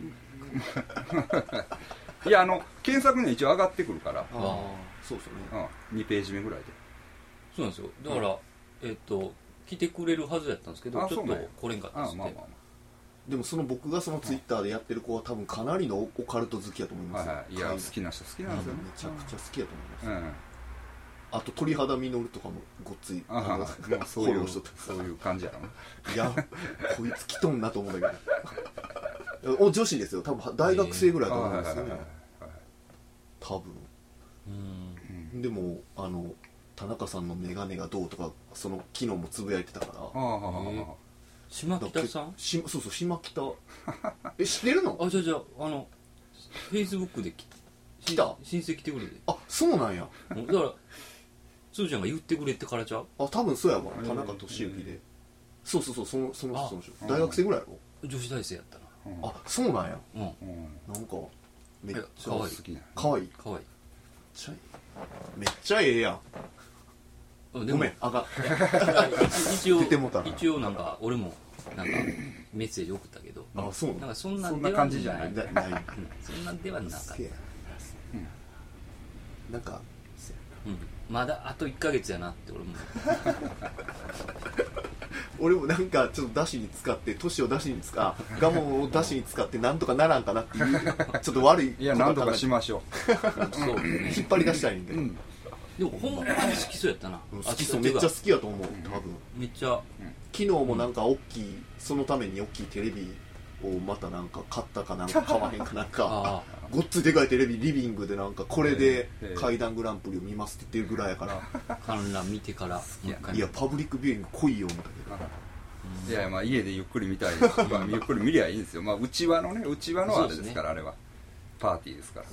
S1: いや検索に一応上がってくるから。
S3: そうですよね、
S1: 2ページ目ぐらいで。
S2: そうなんですよ。だから来てくれるはずやったんですけどちょっと来れんかったですって。
S3: でもその僕がそのツイッターでやってる子は多分かなりのオカルト好きやと思いますよ。
S1: いや好きな人好きなんですよね。
S3: めちゃくちゃ好きやと思います。あと鳥肌実とかもごっつい
S1: そういう感じやろな。
S3: いやこいつ来とんなと思うんだけど女子ですよ、多分大学生ぐらいだと思うんですよね、多分。でも田中さんのメガネがどうとかその昨日もつぶやいてたから。
S2: 島北さん？
S3: そう島北知ってるの？
S2: じゃあフェイスブックで
S3: 来た
S2: 申請来てくれて。
S3: そうなんや。
S2: だからすーちゃんが言ってくれてからちゃう？
S3: 多分そうやわ。田中俊之で。そうその人大学生ぐらいやろ。
S2: 女子大生やったな。
S3: そうなんや。なんかめっちゃ
S2: かわいい。
S3: かわいい。めっちゃええやん。ごめん、
S2: 一応なんか俺もなんかメッセージ送ったけど、
S3: そう
S2: なんかそんな
S1: 感じじゃない。
S2: そんなんではなかった。
S3: なんか
S2: まだあと1ヶ月やなって
S3: 俺もなんかちょっと出しに使って年を出しにガモを出しに使ってなんとかならんかなっていうちょっと悪い。
S1: いやなんとかしましょ
S3: う。引っ張り出したいんだけど。
S2: でもほんまに好きそうやったな。
S3: 好きそう、めっちゃ好きやと思う。多分
S2: めっちゃ
S3: 昨日もなんか大きいそのために大きいテレビをまたなんか買ったかなんか買わへんかなんかごっついでかいテレビリビングでなんかこれで怪談グランプリを見ますって言ってるぐらいやから
S2: 観覧見てから
S3: いやパブリックビューイング来いよみたい
S1: な。いやまあ家でゆっくり見たいですゆっくり見りゃいいんですよ。まあ内輪のあれですから、あれはパーティーですから。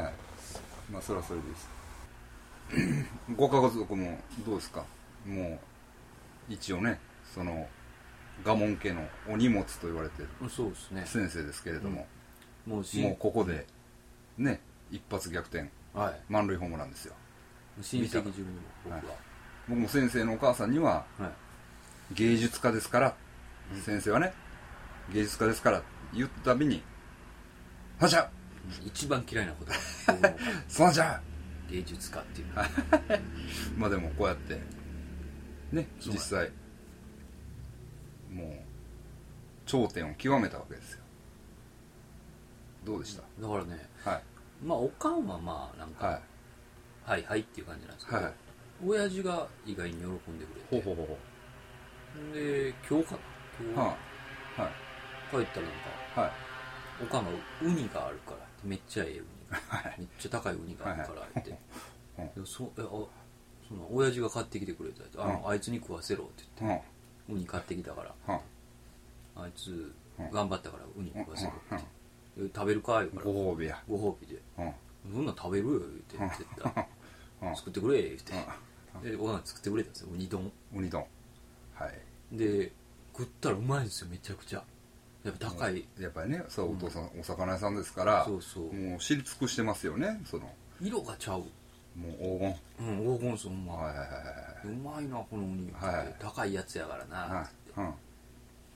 S1: まあそれはそれです。ご家族もどうですか？もう一応ねその賀門家のお荷物と言われてる先生ですけれども、もうここでね一発逆転、満塁ホームランですよ。
S2: 親戚中に
S1: 僕も先生のお母さんには、芸術家ですから、先生はね芸術家ですから言ったたびに「はじゃ!」
S2: 一番嫌いなこと
S1: そうじゃ!
S2: 芸術家っていう
S1: まあでもこうやってね実際もう頂点を極めたわけですよ。どうでした？
S2: だからね、まあおかんはまあなんかはいはいっていう感じなんですけど、親父が意外に喜んでくれて、で今日帰ったらなんかおかんがウニがあるからめっちゃええウニめっちゃ高いウニがあるからってその親父が買ってきてくれたやつあいつに食わせろって言ってウニ買ってきたからあいつ頑張ったからウニ食わせろって食べるか言うから
S1: ご褒美や。
S2: ご褒美で、そんなん食べるよ言って絶対作ってくれ言ってでおかんが作ってくれたんですよ。ウニ丼。
S1: はい
S2: で食ったらうまいんですよ、めちゃくちゃ。やっぱ高い、
S1: やっぱりね、そう、お父さんお魚屋さんですから、
S2: そうそう、
S1: もう知り尽くしてますよね。その
S2: 色がちゃう、
S1: もう黄金、
S2: 黄金です。うまいなこのウニ、高いやつやからなって。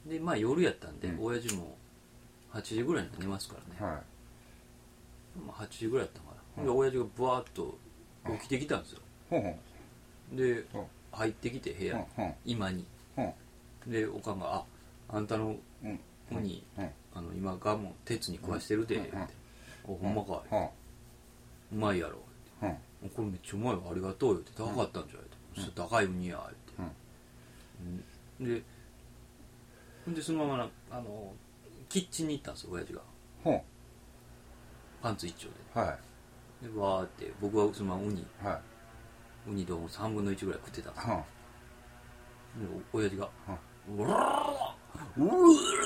S2: でまあ夜やったんで、親父も8時ぐらいに寝ますからね、まあ8時ぐらいやったのかな。で親父がブワーッと起きてきたんですよ。で入ってきて部屋今に、でおかんが「あんたのウニ今ガム鉄に食わしてるで」って「ほんまかいうまいやろ」って「これめっちゃうまいわありがとうよ」って「高かったんじゃない」って「高いウニや」ってでそのままキッチンに行ったんですよ親父がパンツ一丁ででわーって僕はそのままウニ丼を3分の1ぐらい食ってたんですよ。で親父が「うらーう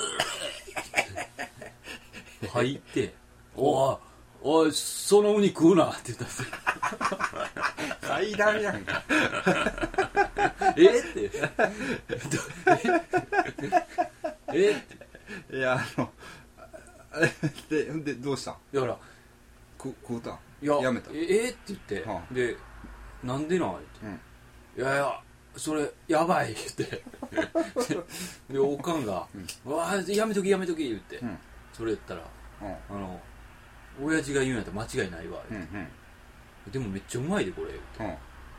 S2: ー」入って「おいそのウニ食うな」って言ったんですよ。
S1: 階段やんか。
S2: って
S1: いやでどうしたん？
S2: だから
S1: 食うたん？
S2: や
S1: めた？
S2: って言ってでなんでなんっていやそれやばいってでおかんがわあやめとき言ってそれ言ったら親父が言うんやったら間違いないわでもめっちゃうまいでこれ言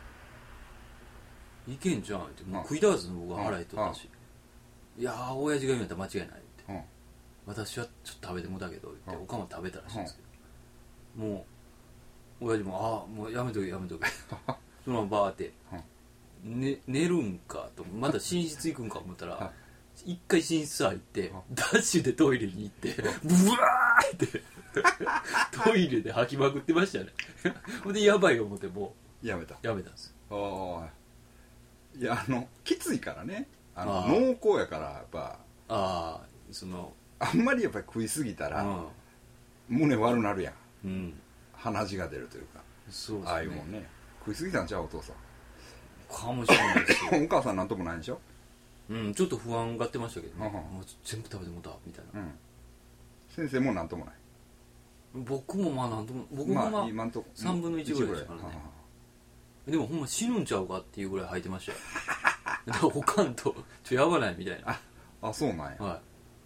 S2: っていけんじゃんってもう食いたかったの僕は腹減っとったしいやー親父が言うんやったら間違いないって私はちょっと食べてもだけど言っておかんは食べたらしいんですけどもう親父ももうやめとけそのままバーって寝るんかとまた寝室行くんか思ったら一回寝室入ってダッシュでトイレに行ってブワーってトイレで吐きまくってましたね。ほんでやばい思っても
S1: うやめた
S2: んです
S1: いやきついからね濃厚やからやっぱあんまりやっぱり食いすぎたら胸悪なるやん、鼻血が出るというかそうですねああいうもんね食いすぎたんちゃうお父さん
S2: かもしれないですよ
S1: お母さんなんともないんでしょ
S2: ちょっと不安がってましたけどねもう全部食べてもたみたいな、
S1: 先生もなんともない
S2: 僕もまあなんとも僕もまあ3分の1ぐらいですからねでもほんま死ぬんちゃうかっていうぐらい吐いてましたよだからおかんとやばないみたいな
S1: そうなんや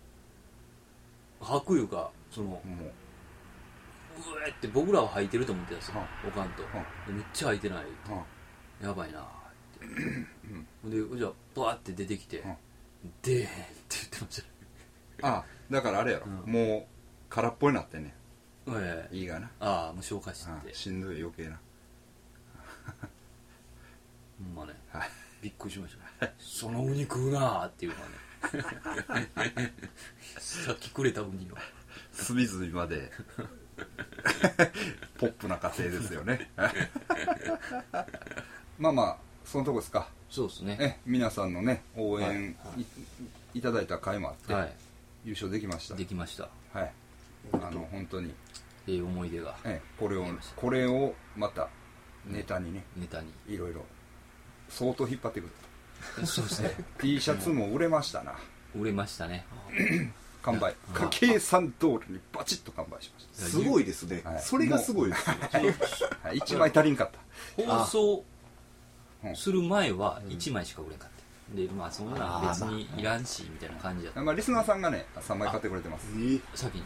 S2: 吐くいうかもううえって僕らは吐いてると思ってたんですよおかんとめっちゃ吐いてないやばいなってでじゃあバーって出てきて「でーん」って言ってました
S1: だからあれやろもう空っぽになってんね
S2: ん
S1: いいがな
S2: もう消化して
S1: しんどい余計な
S2: ほんまねびっくりしましたそのウニ食うなーっていうのはねさっきくれたウニを
S1: 隅々までポップな家庭ですよねまあそのとこですか。
S2: そうですね
S1: 皆さんのね応援いただいた回もあって優勝できました本当に
S2: 思い出が
S1: これをまたネタにいろいろ相当引っ張ってくる
S2: そうですね
S1: T シャツも売れましたな
S2: 売れましたね
S1: 完売家計算通りにバチッと完売しました
S3: すごいですねそれがすごいですね
S1: 1枚足りんかった
S2: 放送する前は1枚しか売れんかったでそんな別にいらんしみたいな感じだった
S1: リスナーさんがね3枚買ってくれてます
S2: 先に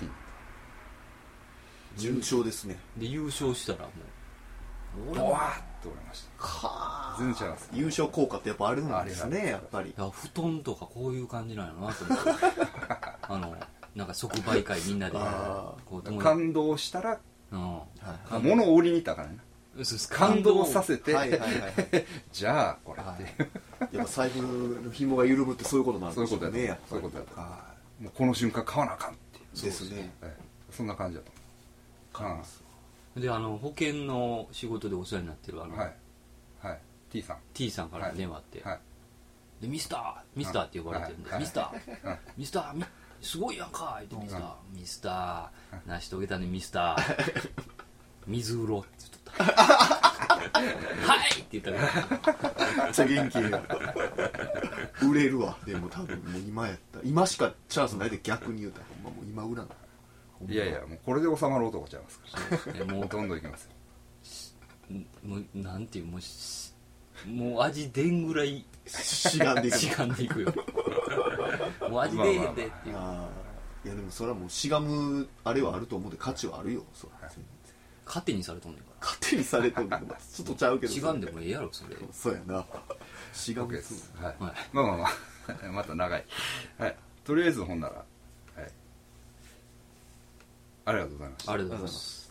S3: 順調ですね
S2: で優勝したらも
S1: うボワーッと売れました全然違います
S3: 優勝効果ってやっぱあるんですねやっぱり
S2: 布団とかこういう感じなんやなと思ってなんか即売会みんなで
S1: 感動したら物を売りに行ったからね感動させてじゃあこれって
S3: やっぱ財布の紐が緩むってそういうことなんですよね
S1: そういうことやったもうこの瞬間買わなあかんっていう
S3: ですね
S1: そんな感じだと思う
S2: で保険の仕事でお世話になってる
S1: T さん
S2: から電話あってでミスターって呼ばれてるんでミスターすごいやんかってミスター成し遂げたねミスター水風呂って言っとったはいって言ったから
S3: めっちゃ元気や売れるわ。でも多分もう今やったら今しかチャンスないで逆に言うたらほんまもう今売らない。
S1: いやいやもうこれで収まる男ちゃいますからもうどんどんいきますよ。
S2: もうなんていうもう味出んぐらい
S3: しがんでいく
S2: しがんでいくよもう味出えへんでっていう、
S3: いやでもそれはもうしがむあれはあると思うで価値はあるよ。そう、はい、
S2: 勝手にされとんねんから
S3: 勝手にされとんねんちょっとちゃうけど
S2: しがんでもええやろそれ。
S3: そうやなしがむ
S1: です、はいはい、まあまた長い、はい、とりあえずほんなら、はい、ありがとうございました。
S2: ありがとうございます。